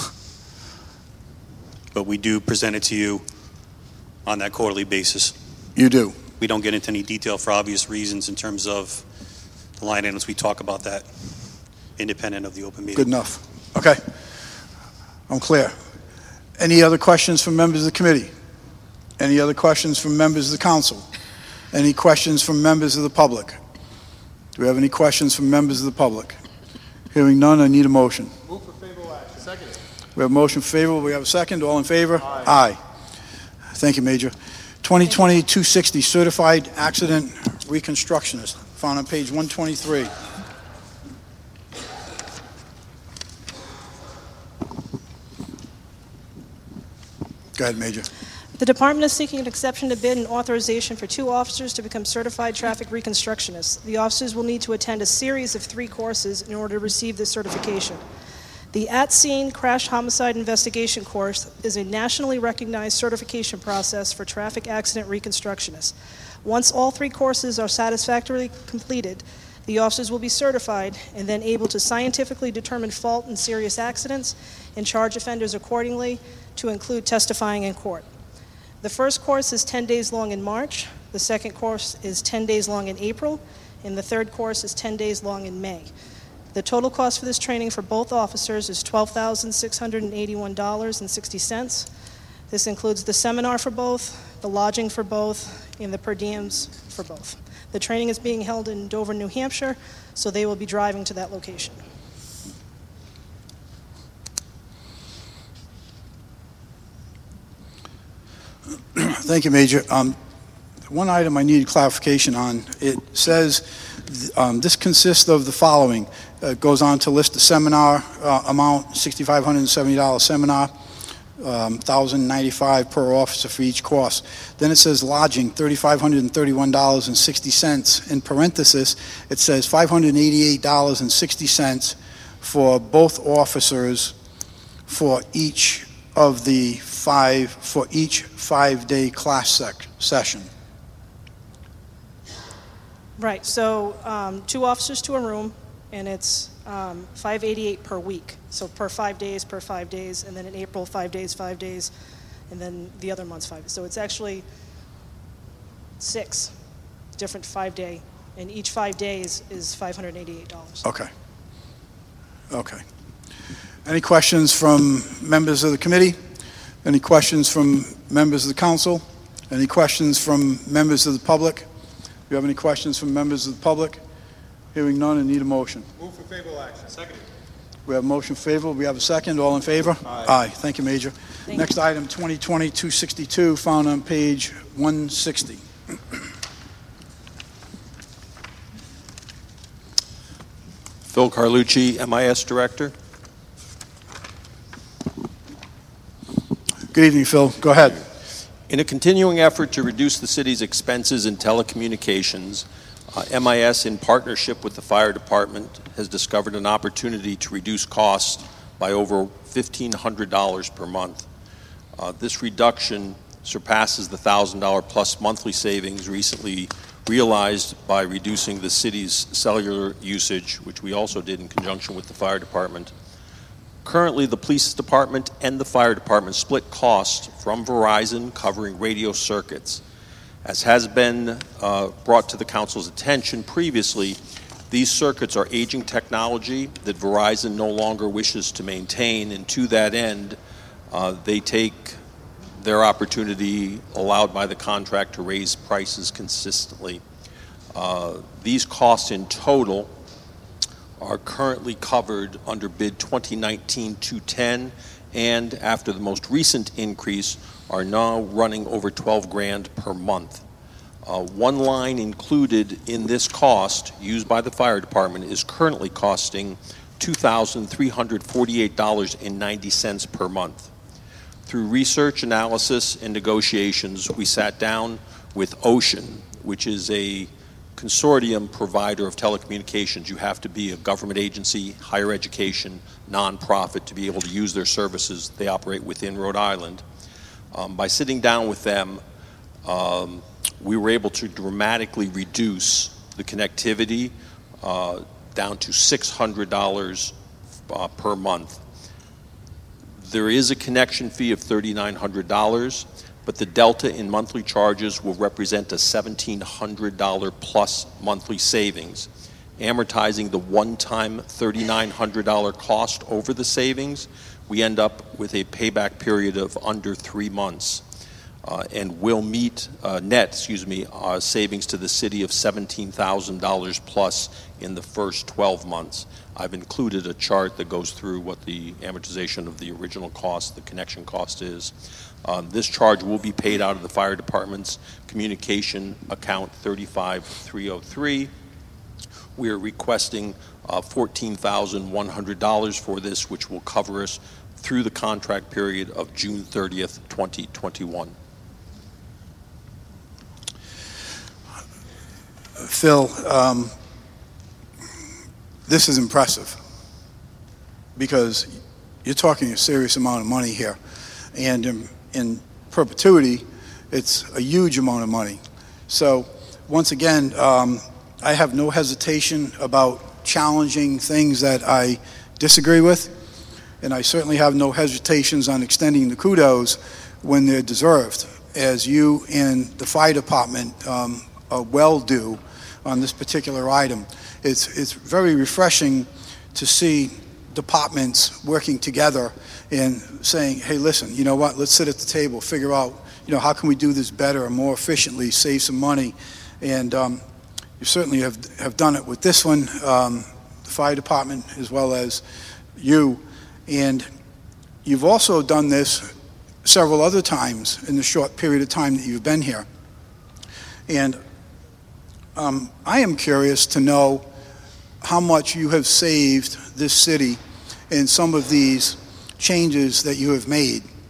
But we do present it to you on that quarterly basis. You do? We don't get into any detail for obvious reasons in terms of the line items. We talk about that independent of the open meeting. Good enough. Okay. I'm clear. Any other questions from members of the committee? Any other questions from members of the council? Any questions from members of the public? Do we have any questions from members of the public? Hearing none, I need a motion. Move for favorable action. Second. We have a motion favorable. We have a second. All in favor? Aye. Aye. Thank you, Major. twenty twenty two sixty, Certified Accident Reconstructionist, found on page one twenty-three. Go ahead, Major. The department is seeking an exception to bid and authorization for two officers to become certified traffic reconstructionists. The officers will need to attend a series of three courses in order to receive this certification. The At-Scene Crash Homicide Investigation course is a nationally recognized certification process for traffic accident reconstructionists. Once all three courses are satisfactorily completed, the officers will be certified and then able to scientifically determine fault in serious accidents and charge offenders accordingly, to include testifying in court. The first course is ten days long in March, the second course is ten days long in April, and the third course is ten days long in May. The total cost for this training for both officers is twelve thousand six hundred eighty-one dollars and sixty cents. This includes the seminar for both, the lodging for both, and the per diems for both. The training is being held in Dover, New Hampshire, so they will be driving to that location. Thank you, Major. Um, one item I need clarification on. It says um, this consists of the following. Uh, it goes on to list the seminar uh, amount, six thousand five hundred seventy dollars seminar. um, one thousand ninety-five per officer for each cost. Then it says lodging, three thousand five hundred thirty-one dollars and sixty cents. In parenthesis, it says five hundred eighty-eight dollars and sixty cents for both officers for each of the five, for each five-day class sec- session. Right, so um, two officers to a room, and it's um, five eighty-eight per week. So per five days, per five days, and then in April, five days, five days, and then the other month's five. So it's actually six different five-day, and each five days is five hundred eighty-eight dollars. Okay. Okay. Any questions from members of the committee? Any questions from members of the council? Any questions from members of the public? Do you have any questions from members of the public? Hearing none, I need a motion. Move for favorable action. Second. We have a motion favorable. We have a second. All in favor? Aye. Aye. Thank you, Major. Thank Next item, twenty twenty two sixty-two, found on page one sixty. Phil Carlucci, M I S Director. Good evening, Phil. Go ahead. In a continuing effort to reduce the city's expenses in telecommunications, uh, M I S, in partnership with the fire department, has discovered an opportunity to reduce costs by over fifteen hundred dollars per month. Uh, this reduction surpasses the one thousand dollars plus monthly savings recently realized by reducing the city's cellular usage, which we also did in conjunction with the fire department. Currently, the police department and the fire department split costs from Verizon covering radio circuits. As has been uh, brought to the council's attention previously, these circuits are aging technology that Verizon no longer wishes to maintain, and to that end, uh, they take their opportunity allowed by the contract to raise prices consistently. Uh, these costs in total are currently covered under bid twenty nineteen two ten, and after the most recent increase are now running over twelve grand per month. Uh, one line included in this cost used by the fire department is currently costing two thousand three hundred forty-eight dollars and ninety cents per month. Through research, analysis, and negotiations, we sat down with Ocean, which is a consortium provider of telecommunications. You have to be a government agency, higher education, nonprofit to be able to use their services. They operate within Rhode Island. Um, by sitting down with them, um, we were able to dramatically reduce the connectivity uh, down to six hundred dollars uh, per month. There is a connection fee of three thousand nine hundred dollars, but the delta in monthly charges will represent a one thousand seven hundred dollars plus monthly savings. Amortizing the one-time three thousand nine hundred dollars cost over the savings, we end up with a payback period of under three months. Uh, and will meet uh, net, excuse me, uh, savings to the city of seventeen thousand dollars plus in the first twelve months. I've included a chart that goes through what the amortization of the original cost, the connection cost is. Um, this charge will be paid out of the fire department's communication account thirty-five three oh three. We are requesting uh, fourteen thousand one hundred dollars for this, which will cover us through the contract period of June thirtieth, twenty twenty-one. Phil, um, this is impressive because you're talking a serious amount of money here, and in, in perpetuity, it's a huge amount of money. So, once again, um, I have no hesitation about challenging things that I disagree with, and I certainly have no hesitations on extending the kudos when they're deserved, as you and the fire department um, are well due on this particular item. It's, it's very refreshing to see departments working together and saying, hey, listen, you know what, let's sit at the table, figure out, you know, how can we do this better and more efficiently, save some money. And um, you certainly have, have done it with this one, um, the fire department as well as you. And you've also done this several other times in the short period of time that you've been here. And Um, I am curious to know how much you have saved this city in some of these changes that you have made.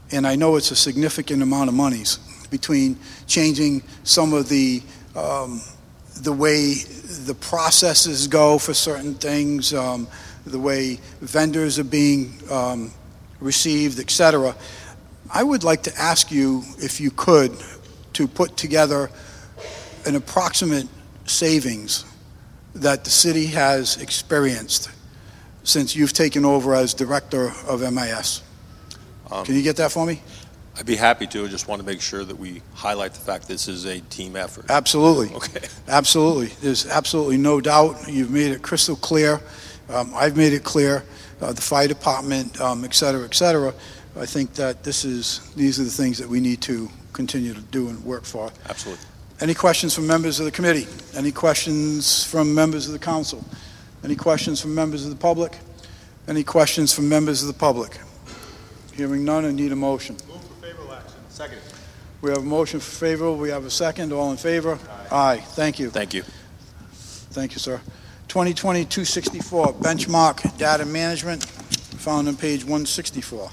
and I know it's a significant amount of monies, between changing some of the um, the way the processes go for certain things, um, the way vendors are being um, received, et cetera. I would like to ask you, if you could, to put together an approximate savings that the city has experienced since you've taken over as director of M I S. Um, Can you get that for me? I'd be happy to. I just want to make sure that we highlight the fact this is a team effort. Absolutely. Okay. Absolutely. There's absolutely no doubt. You've made it crystal clear. Um, I've made it clear. Uh, the fire department, um, et cetera, et cetera. I think that this is, these are the things that we need to continue to do and work for. Absolutely. Any questions from members of the committee? Any questions from members of the council? Any questions from members of the public? Any questions from members of the public? Hearing none, I need a motion. Move for favorable action. Second. We have a motion for favorable. We have a second. All in favor? Aye. Aye. Thank you. Thank you. Thank you, sir. twenty twenty dash two sixty-four, Benchmark Data Management, found on page one sixty-four.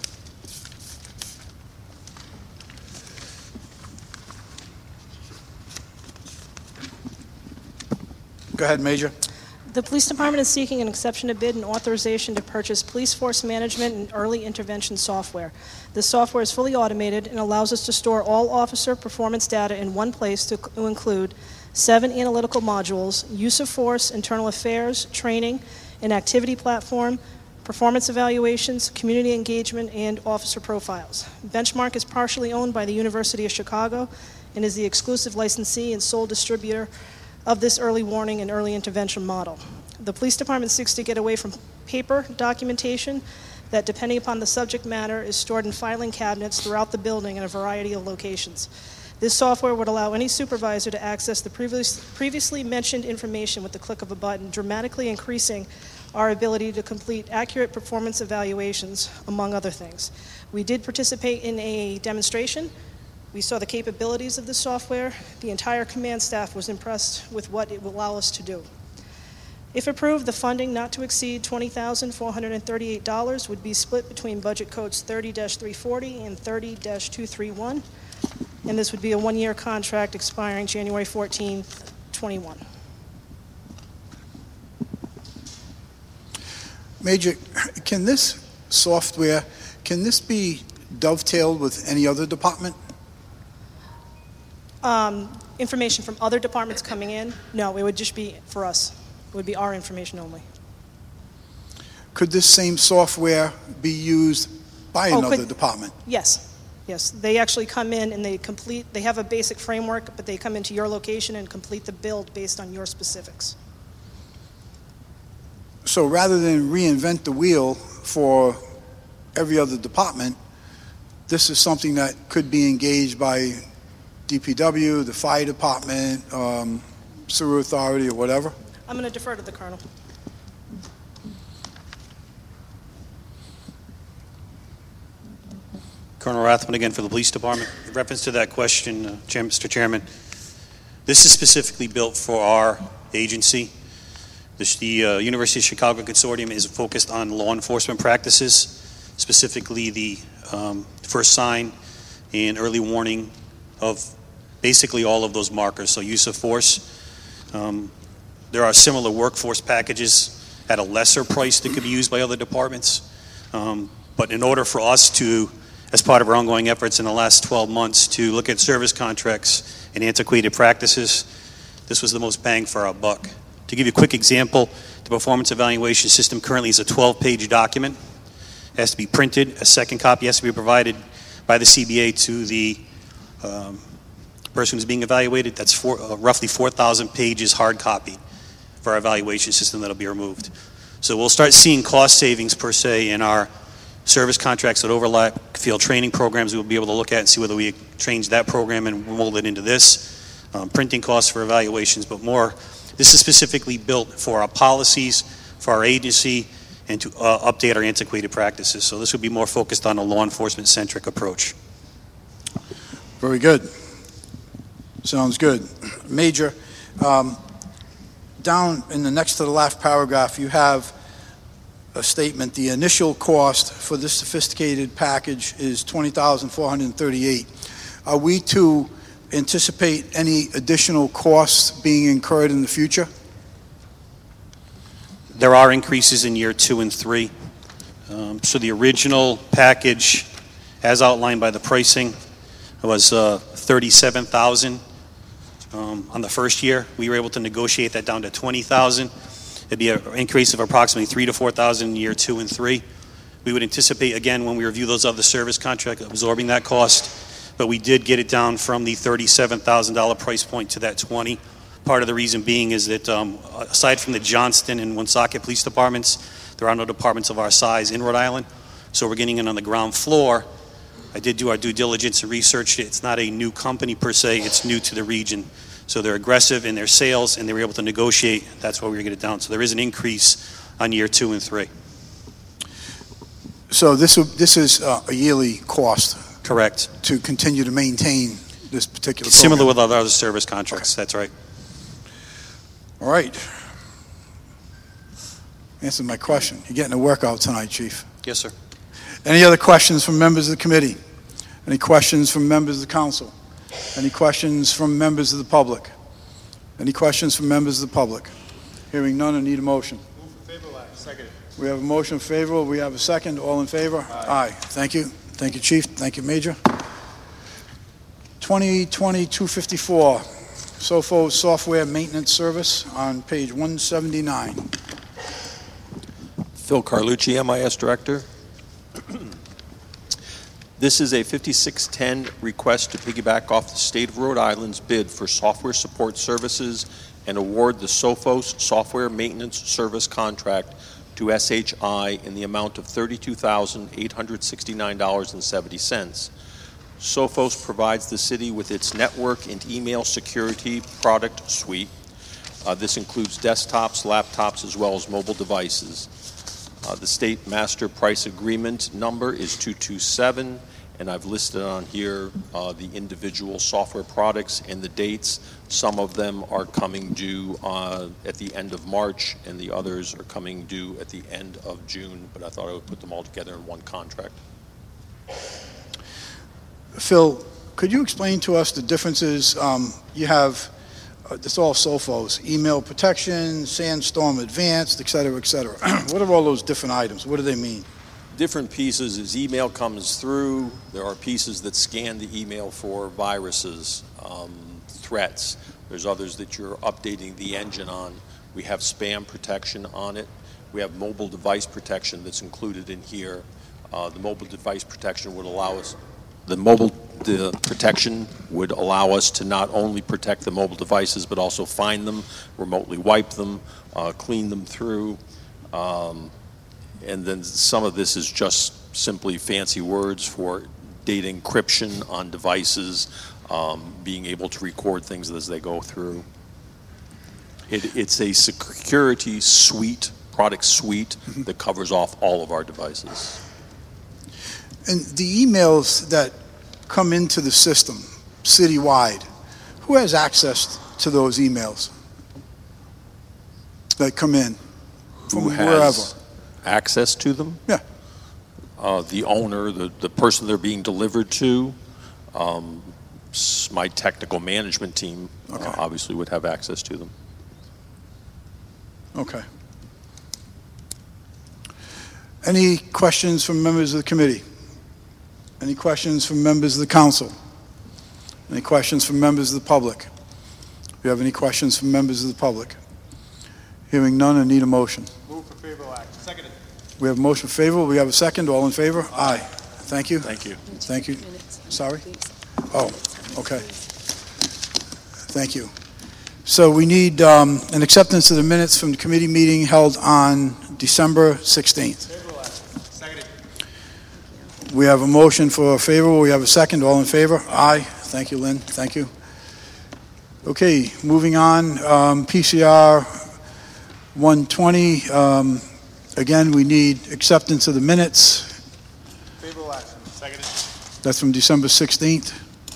Go ahead, Major. The police department is seeking an exception to bid and authorization to purchase police force management and early intervention software. This software is fully automated and allows us to store all officer performance data in one place to, to include seven analytical modules, use of force, internal affairs, training, an activity platform, performance evaluations, community engagement, and officer profiles. Benchmark is partially owned by the University of Chicago and is the exclusive licensee and sole distributor of this early warning and early intervention model. The police department seeks to get away from paper documentation that, depending upon the subject matter, is stored in filing cabinets throughout the building in a variety of locations. This software would allow any supervisor to access the previous, previously mentioned information with the click of a button, dramatically increasing our ability to complete accurate performance evaluations, among other things. We did participate in a demonstration. We saw the capabilities of the software. The entire command staff was impressed with what it will allow us to do. If approved, the funding not to exceed twenty thousand four hundred thirty-eight dollars would be split between budget codes thirty dash three forty and thirty dash two thirty-one, and this would be a one-year contract expiring January fourteenth, twenty-one. Major, can this software, can this be dovetailed with any other department? Um, information from other departments coming in? No, it would just be for us. It would be our information only. Could this same software be used by Oh, another could- department? Yes, yes. They actually come in and they complete, they have a basic framework, but they come into your location and complete the build based on your specifics. So rather than reinvent the wheel for every other department, this is something that could be engaged by D P W, the fire department, um, sewer authority, or whatever? I'm going to defer to the Colonel. Colonel Rathman again for the police department. In reference to that question, uh, Chair, Mister Chairman, this is specifically built for our agency. This, the uh, University of Chicago Consortium is focused on law enforcement practices, specifically the um, first sign and early warning of basically all of those markers, so use of force. Um, there are similar workforce packages at a lesser price that could be used by other departments. Um, but in order for us to, as part of our ongoing efforts in the last twelve months, to look at service contracts and antiquated practices, this was the most bang for our buck. To give you a quick example, the performance evaluation system currently is a twelve-page document. It has to be printed. A second copy has to be provided by the C B A to the um, person who's being evaluated. That's four, uh, roughly four thousand pages hard copy for our evaluation system that'll be removed. So we'll start seeing cost savings per se in our service contracts that overlap field training programs. We'll be able to look at and see whether we change that program and mold it into this. Um, printing costs for evaluations, but more. This is specifically built for our policies, for our agency, and to uh, update our antiquated practices. So this would be more focused on a law enforcement-centric approach. Very good. Sounds good. Major, um, down in the next to the last paragraph, you have a statement. The initial cost for this sophisticated package is twenty thousand four hundred thirty-eight dollars. Are we to anticipate any additional costs being incurred in the future? There are increases in year two and three. Um, so the original package, as outlined by the pricing, was uh, thirty-seven thousand dollars um, on the first year. We were able to negotiate that down to twenty thousand dollars. It'd be an increase of approximately three to four thousand in year two and three. We would anticipate, again, when we review those other service contracts, absorbing that cost. But we did get it down from the thirty-seven thousand dollars price point to that twenty. Part of the reason being is that um, aside from the Johnston and Woonsocket police departments, there are no departments of our size in Rhode Island. So we're getting in on the ground floor. I did do our due diligence and researched it. It's not a new company per se, it's new to the region. So they're aggressive in their sales and they were able to negotiate. That's why we were get it down. So there is an increase on year two and three. So this, this is uh, a yearly cost? Correct. To continue to maintain this particular program? Similar with other service contracts, okay. That's right. All right. Answered my question. You're getting a workout tonight, Chief. Yes, sir. Any other questions from members of the committee? Any questions from members of the council? Any questions from members of the public? Any questions from members of the public? Hearing none, I need a motion. Move for favorable act. Second. We have a motion favorable. We have a second. All in favor? Aye. Aye. Thank you. Thank you, Chief. Thank you, Major. twenty twenty two fifty-four, SOFO Software Maintenance Service on page one seventy-nine. Phil Carlucci, M I S Director. This is a fifty-six ten request to piggyback off the State of Rhode Island's bid for software support services and award the Sophos Software Maintenance Service contract to S H I in the amount of thirty-two thousand eight hundred sixty-nine dollars and seventy cents. Sophos provides the city with its network and email security product suite. Uh, this includes desktops, laptops, as well as mobile devices. Uh, the state master price agreement number is two two seven, and I've listed on here uh, the individual software products and the dates. Some of them are coming due uh, at the end of March, and the others are coming due at the end of June, but I thought I would put them all together in one contract. Phil, could you explain to us the differences? Um, you have, uh, it's all Sophos, email protection, Sandstorm Advanced, et cetera, et cetera. What are all those different items? What do they mean? Different pieces as email comes through. There are pieces that scan the email for viruses, um, threats. There's others that you're updating the engine on. We have spam protection on it. We have mobile device protection that's included in here. Uh, the mobile device protection would allow us The mobile the protection would allow us to not only protect the mobile devices, but also find them, remotely wipe them, uh, clean them through. Um, and then some of this is just simply fancy words for data encryption on devices, um, being able to record things as they go through. It, it's a security suite, product suite, mm-hmm. that covers off all of our devices. And the emails that come into the system citywide, who has access to those emails that come in from who has wherever? Access to them? Yeah. Uh, the owner, the, the person they're being delivered to, um, my technical management team okay. uh, obviously would have access to them. Okay. Any questions from members of the committee? Any questions from members of the council? Any questions from members of the public? Do you have any questions from members of the public? Hearing none, I need a motion. Move for favorable act. Seconded. We have a motion favorable. We have a second. All in favor? Aye. Thank you. Thank you. Thank you. Sorry? Oh, okay. Thank you. So we need um, an acceptance of the minutes from the committee meeting held on December sixteenth. We have a motion for favorable. We have a second. All in favor? Aye. Thank you, Lynn. Thank you. Okay, moving on. Um, P C R one twenty. Um, again, we need acceptance of the minutes. Favorable action. Seconded. That's from December sixteenth.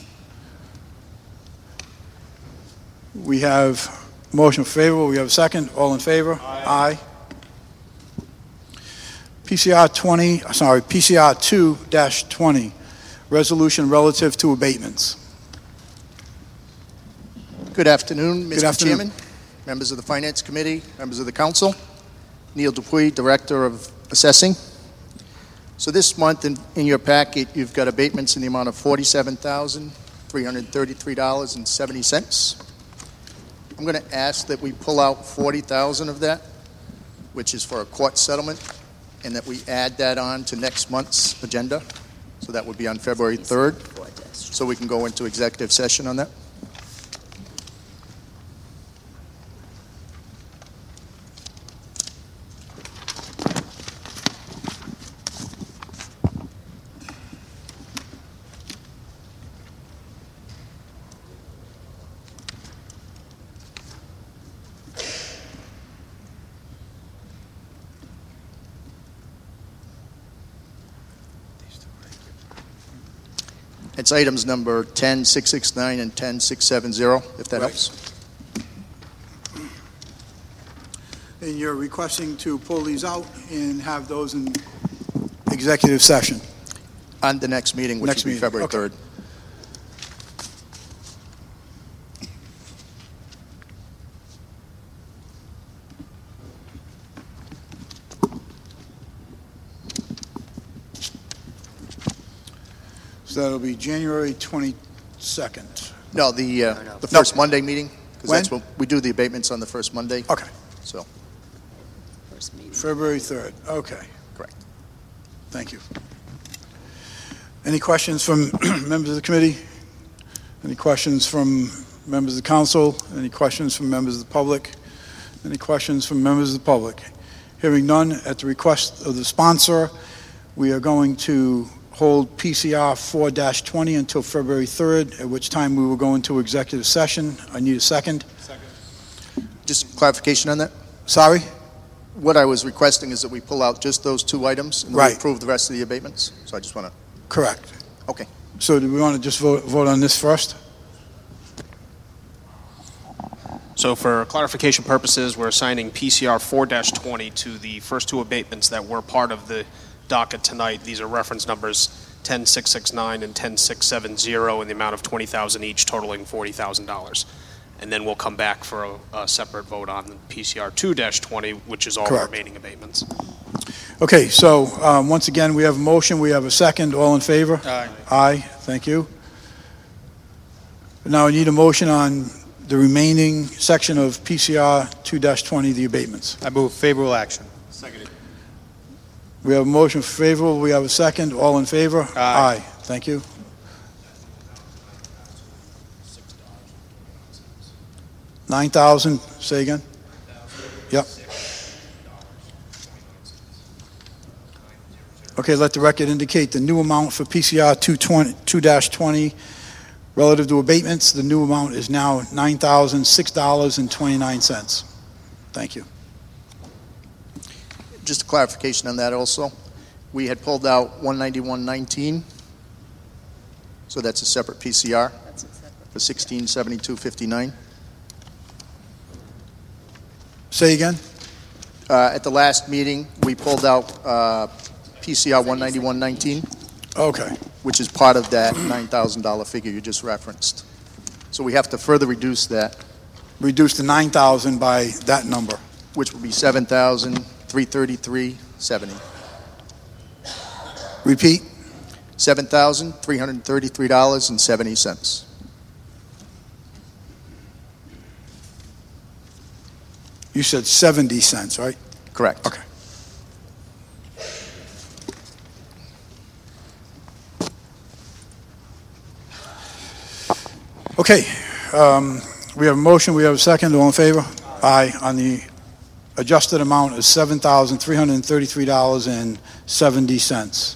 We have motion for favorable. We have a second. All in favor? Aye. Aye. P C R twenty, sorry, P C R two dash twenty, resolution relative to abatements. Good afternoon, Good Mister afternoon. Chairman, members of the Finance Committee, members of the Council. Neil Dupuy, Director of Assessing. So this month in, in your packet, you've got abatements in the amount of forty-seven thousand three hundred thirty-three dollars and seventy cents. I'm going to ask that we pull out forty thousand dollars of that, which is for a court settlement, and that we add that on to next month's agenda. So that would be on February third, so we can go into executive session on that. It's items number ten six six nine and ten six seven zero, if that Right. helps. And you're requesting to pull these out and have those in executive session. On the next meeting, which Next will be meeting, February okay. third. So that'll be January twenty-second. No, the, uh, the No. first Monday meeting, because When? that's when, we do the abatements on the first Monday, Okay, so, February third, okay. correct. Thank you. Any questions from members of the committee? Any questions from members of the council? Any questions from members of the public? Any questions from members of the public? Hearing none, at the request of the sponsor, we are going to hold P C R four dash twenty until February third, at which time we will go into executive session. I need a second. Just clarification on that? Sorry? What I was requesting is that we pull out just those two items and we Right. approve the rest of the abatements. So I just want to, Correct. okay. So do we want to just vote, vote on this first? So for clarification purposes, we're assigning P C R four dash twenty to the first two abatements that were part of the docket tonight. These are reference numbers ten six six nine and ten six seven zero in the amount of twenty thousand dollars each, totaling forty thousand dollars. And then we'll come back for a, a separate vote on P C R two dash twenty, which is all the Correct. remaining abatements. Okay, so um, once again, we have a motion, we have a second. All in favor? Aye. Aye, thank you. Now I need a motion on the remaining section of P C R two dash twenty, the abatements. I move favorable action. We have a motion for favorable, we have a second. All in favor? Aye. Thank you. nine thousand, say again? Yep. Okay, let the record indicate the new amount for P C R two dash twenty relative to abatements, the new amount is now nine thousand six dollars and twenty-nine cents. Thank you. Just a clarification on that also. We had pulled out one ninety-one nineteen, so that's a separate P C R for sixteen seventy-two fifty-nine. Say again? Uh, At the last meeting, we pulled out uh, P C R one ninety-one nineteen, Okay. which is part of that nine thousand dollars figure you just referenced. So we have to further reduce that, Reduce the nine thousand by that number. which would be seven thousand three hundred thirty-three dollars and seventy cents. Repeat? seven thousand three hundred thirty-three dollars and seventy cents. You said seventy cents, right? Correct. Okay. Okay, um, we have a motion, we have a second, all in favor? Aye. On the adjusted amount is seven thousand three hundred thirty-three dollars and seventy cents.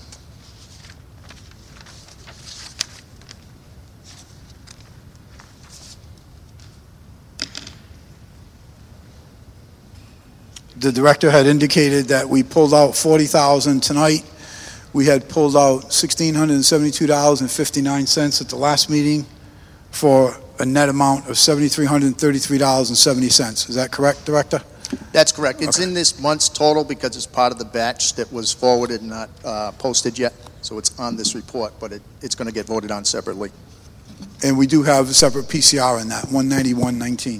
The director had indicated that we pulled out forty thousand dollars tonight. We had pulled out one thousand six hundred seventy-two dollars and fifty-nine cents at the last meeting for a net amount of seven thousand three hundred thirty-three dollars and seventy cents. Is that correct, Director? That's correct. It's Okay. in this month's total because it's part of the batch that was forwarded and not uh, posted yet. So it's on this report, but it, it's going to get voted on separately. And we do have a separate P C R in that, one ninety-one nineteen.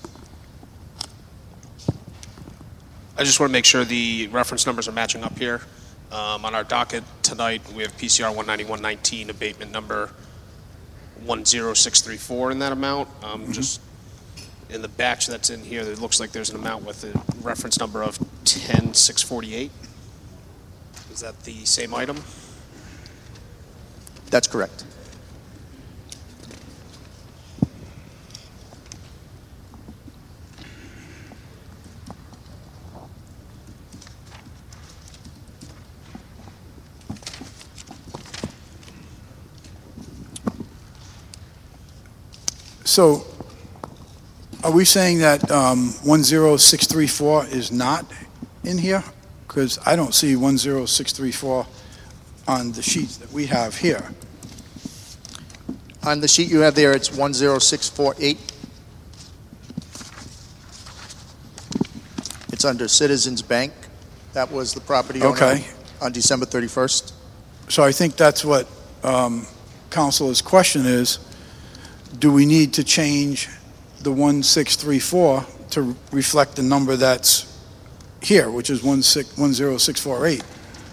I just want to make sure the reference numbers are matching up here. Um, on our docket tonight, we have P C R one ninety-one nineteen, abatement number one zero six three four in that amount. Um, Mm-hmm. Just in the batch that's in here, it looks like there's an amount with a reference number of ten six forty-eight. Is that the same item? That's correct. So are we saying that um, one zero six three four is not in here? Because I don't see one zero six three four on the sheets that we have here. On the sheet you have there, it's one zero six four eight. It's under Citizens Bank. That was the property owner Okay. on December thirty-first. So I think that's what um, Councilor's question is. Do we need to change the one six three four to reflect the number that's here, which is one zero six four eight?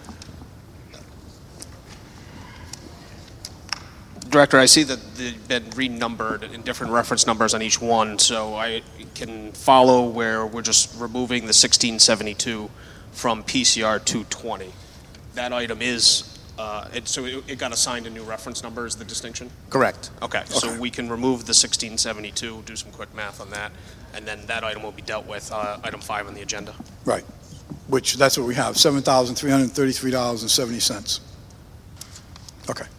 Director, I see that they've been renumbered in different reference numbers on each one, so I can follow where we're just removing the sixteen seventy-two from P C R two twenty. That item is, uh, it, so it, it got assigned a new reference number is the distinction? Correct. Okay, so Okay. we can remove the sixteen seventy-two, do some quick math on that, and then that item will be dealt with, uh, item five on the agenda. Right, which, that's what we have, seven thousand three hundred thirty-three dollars and seventy cents. Okay.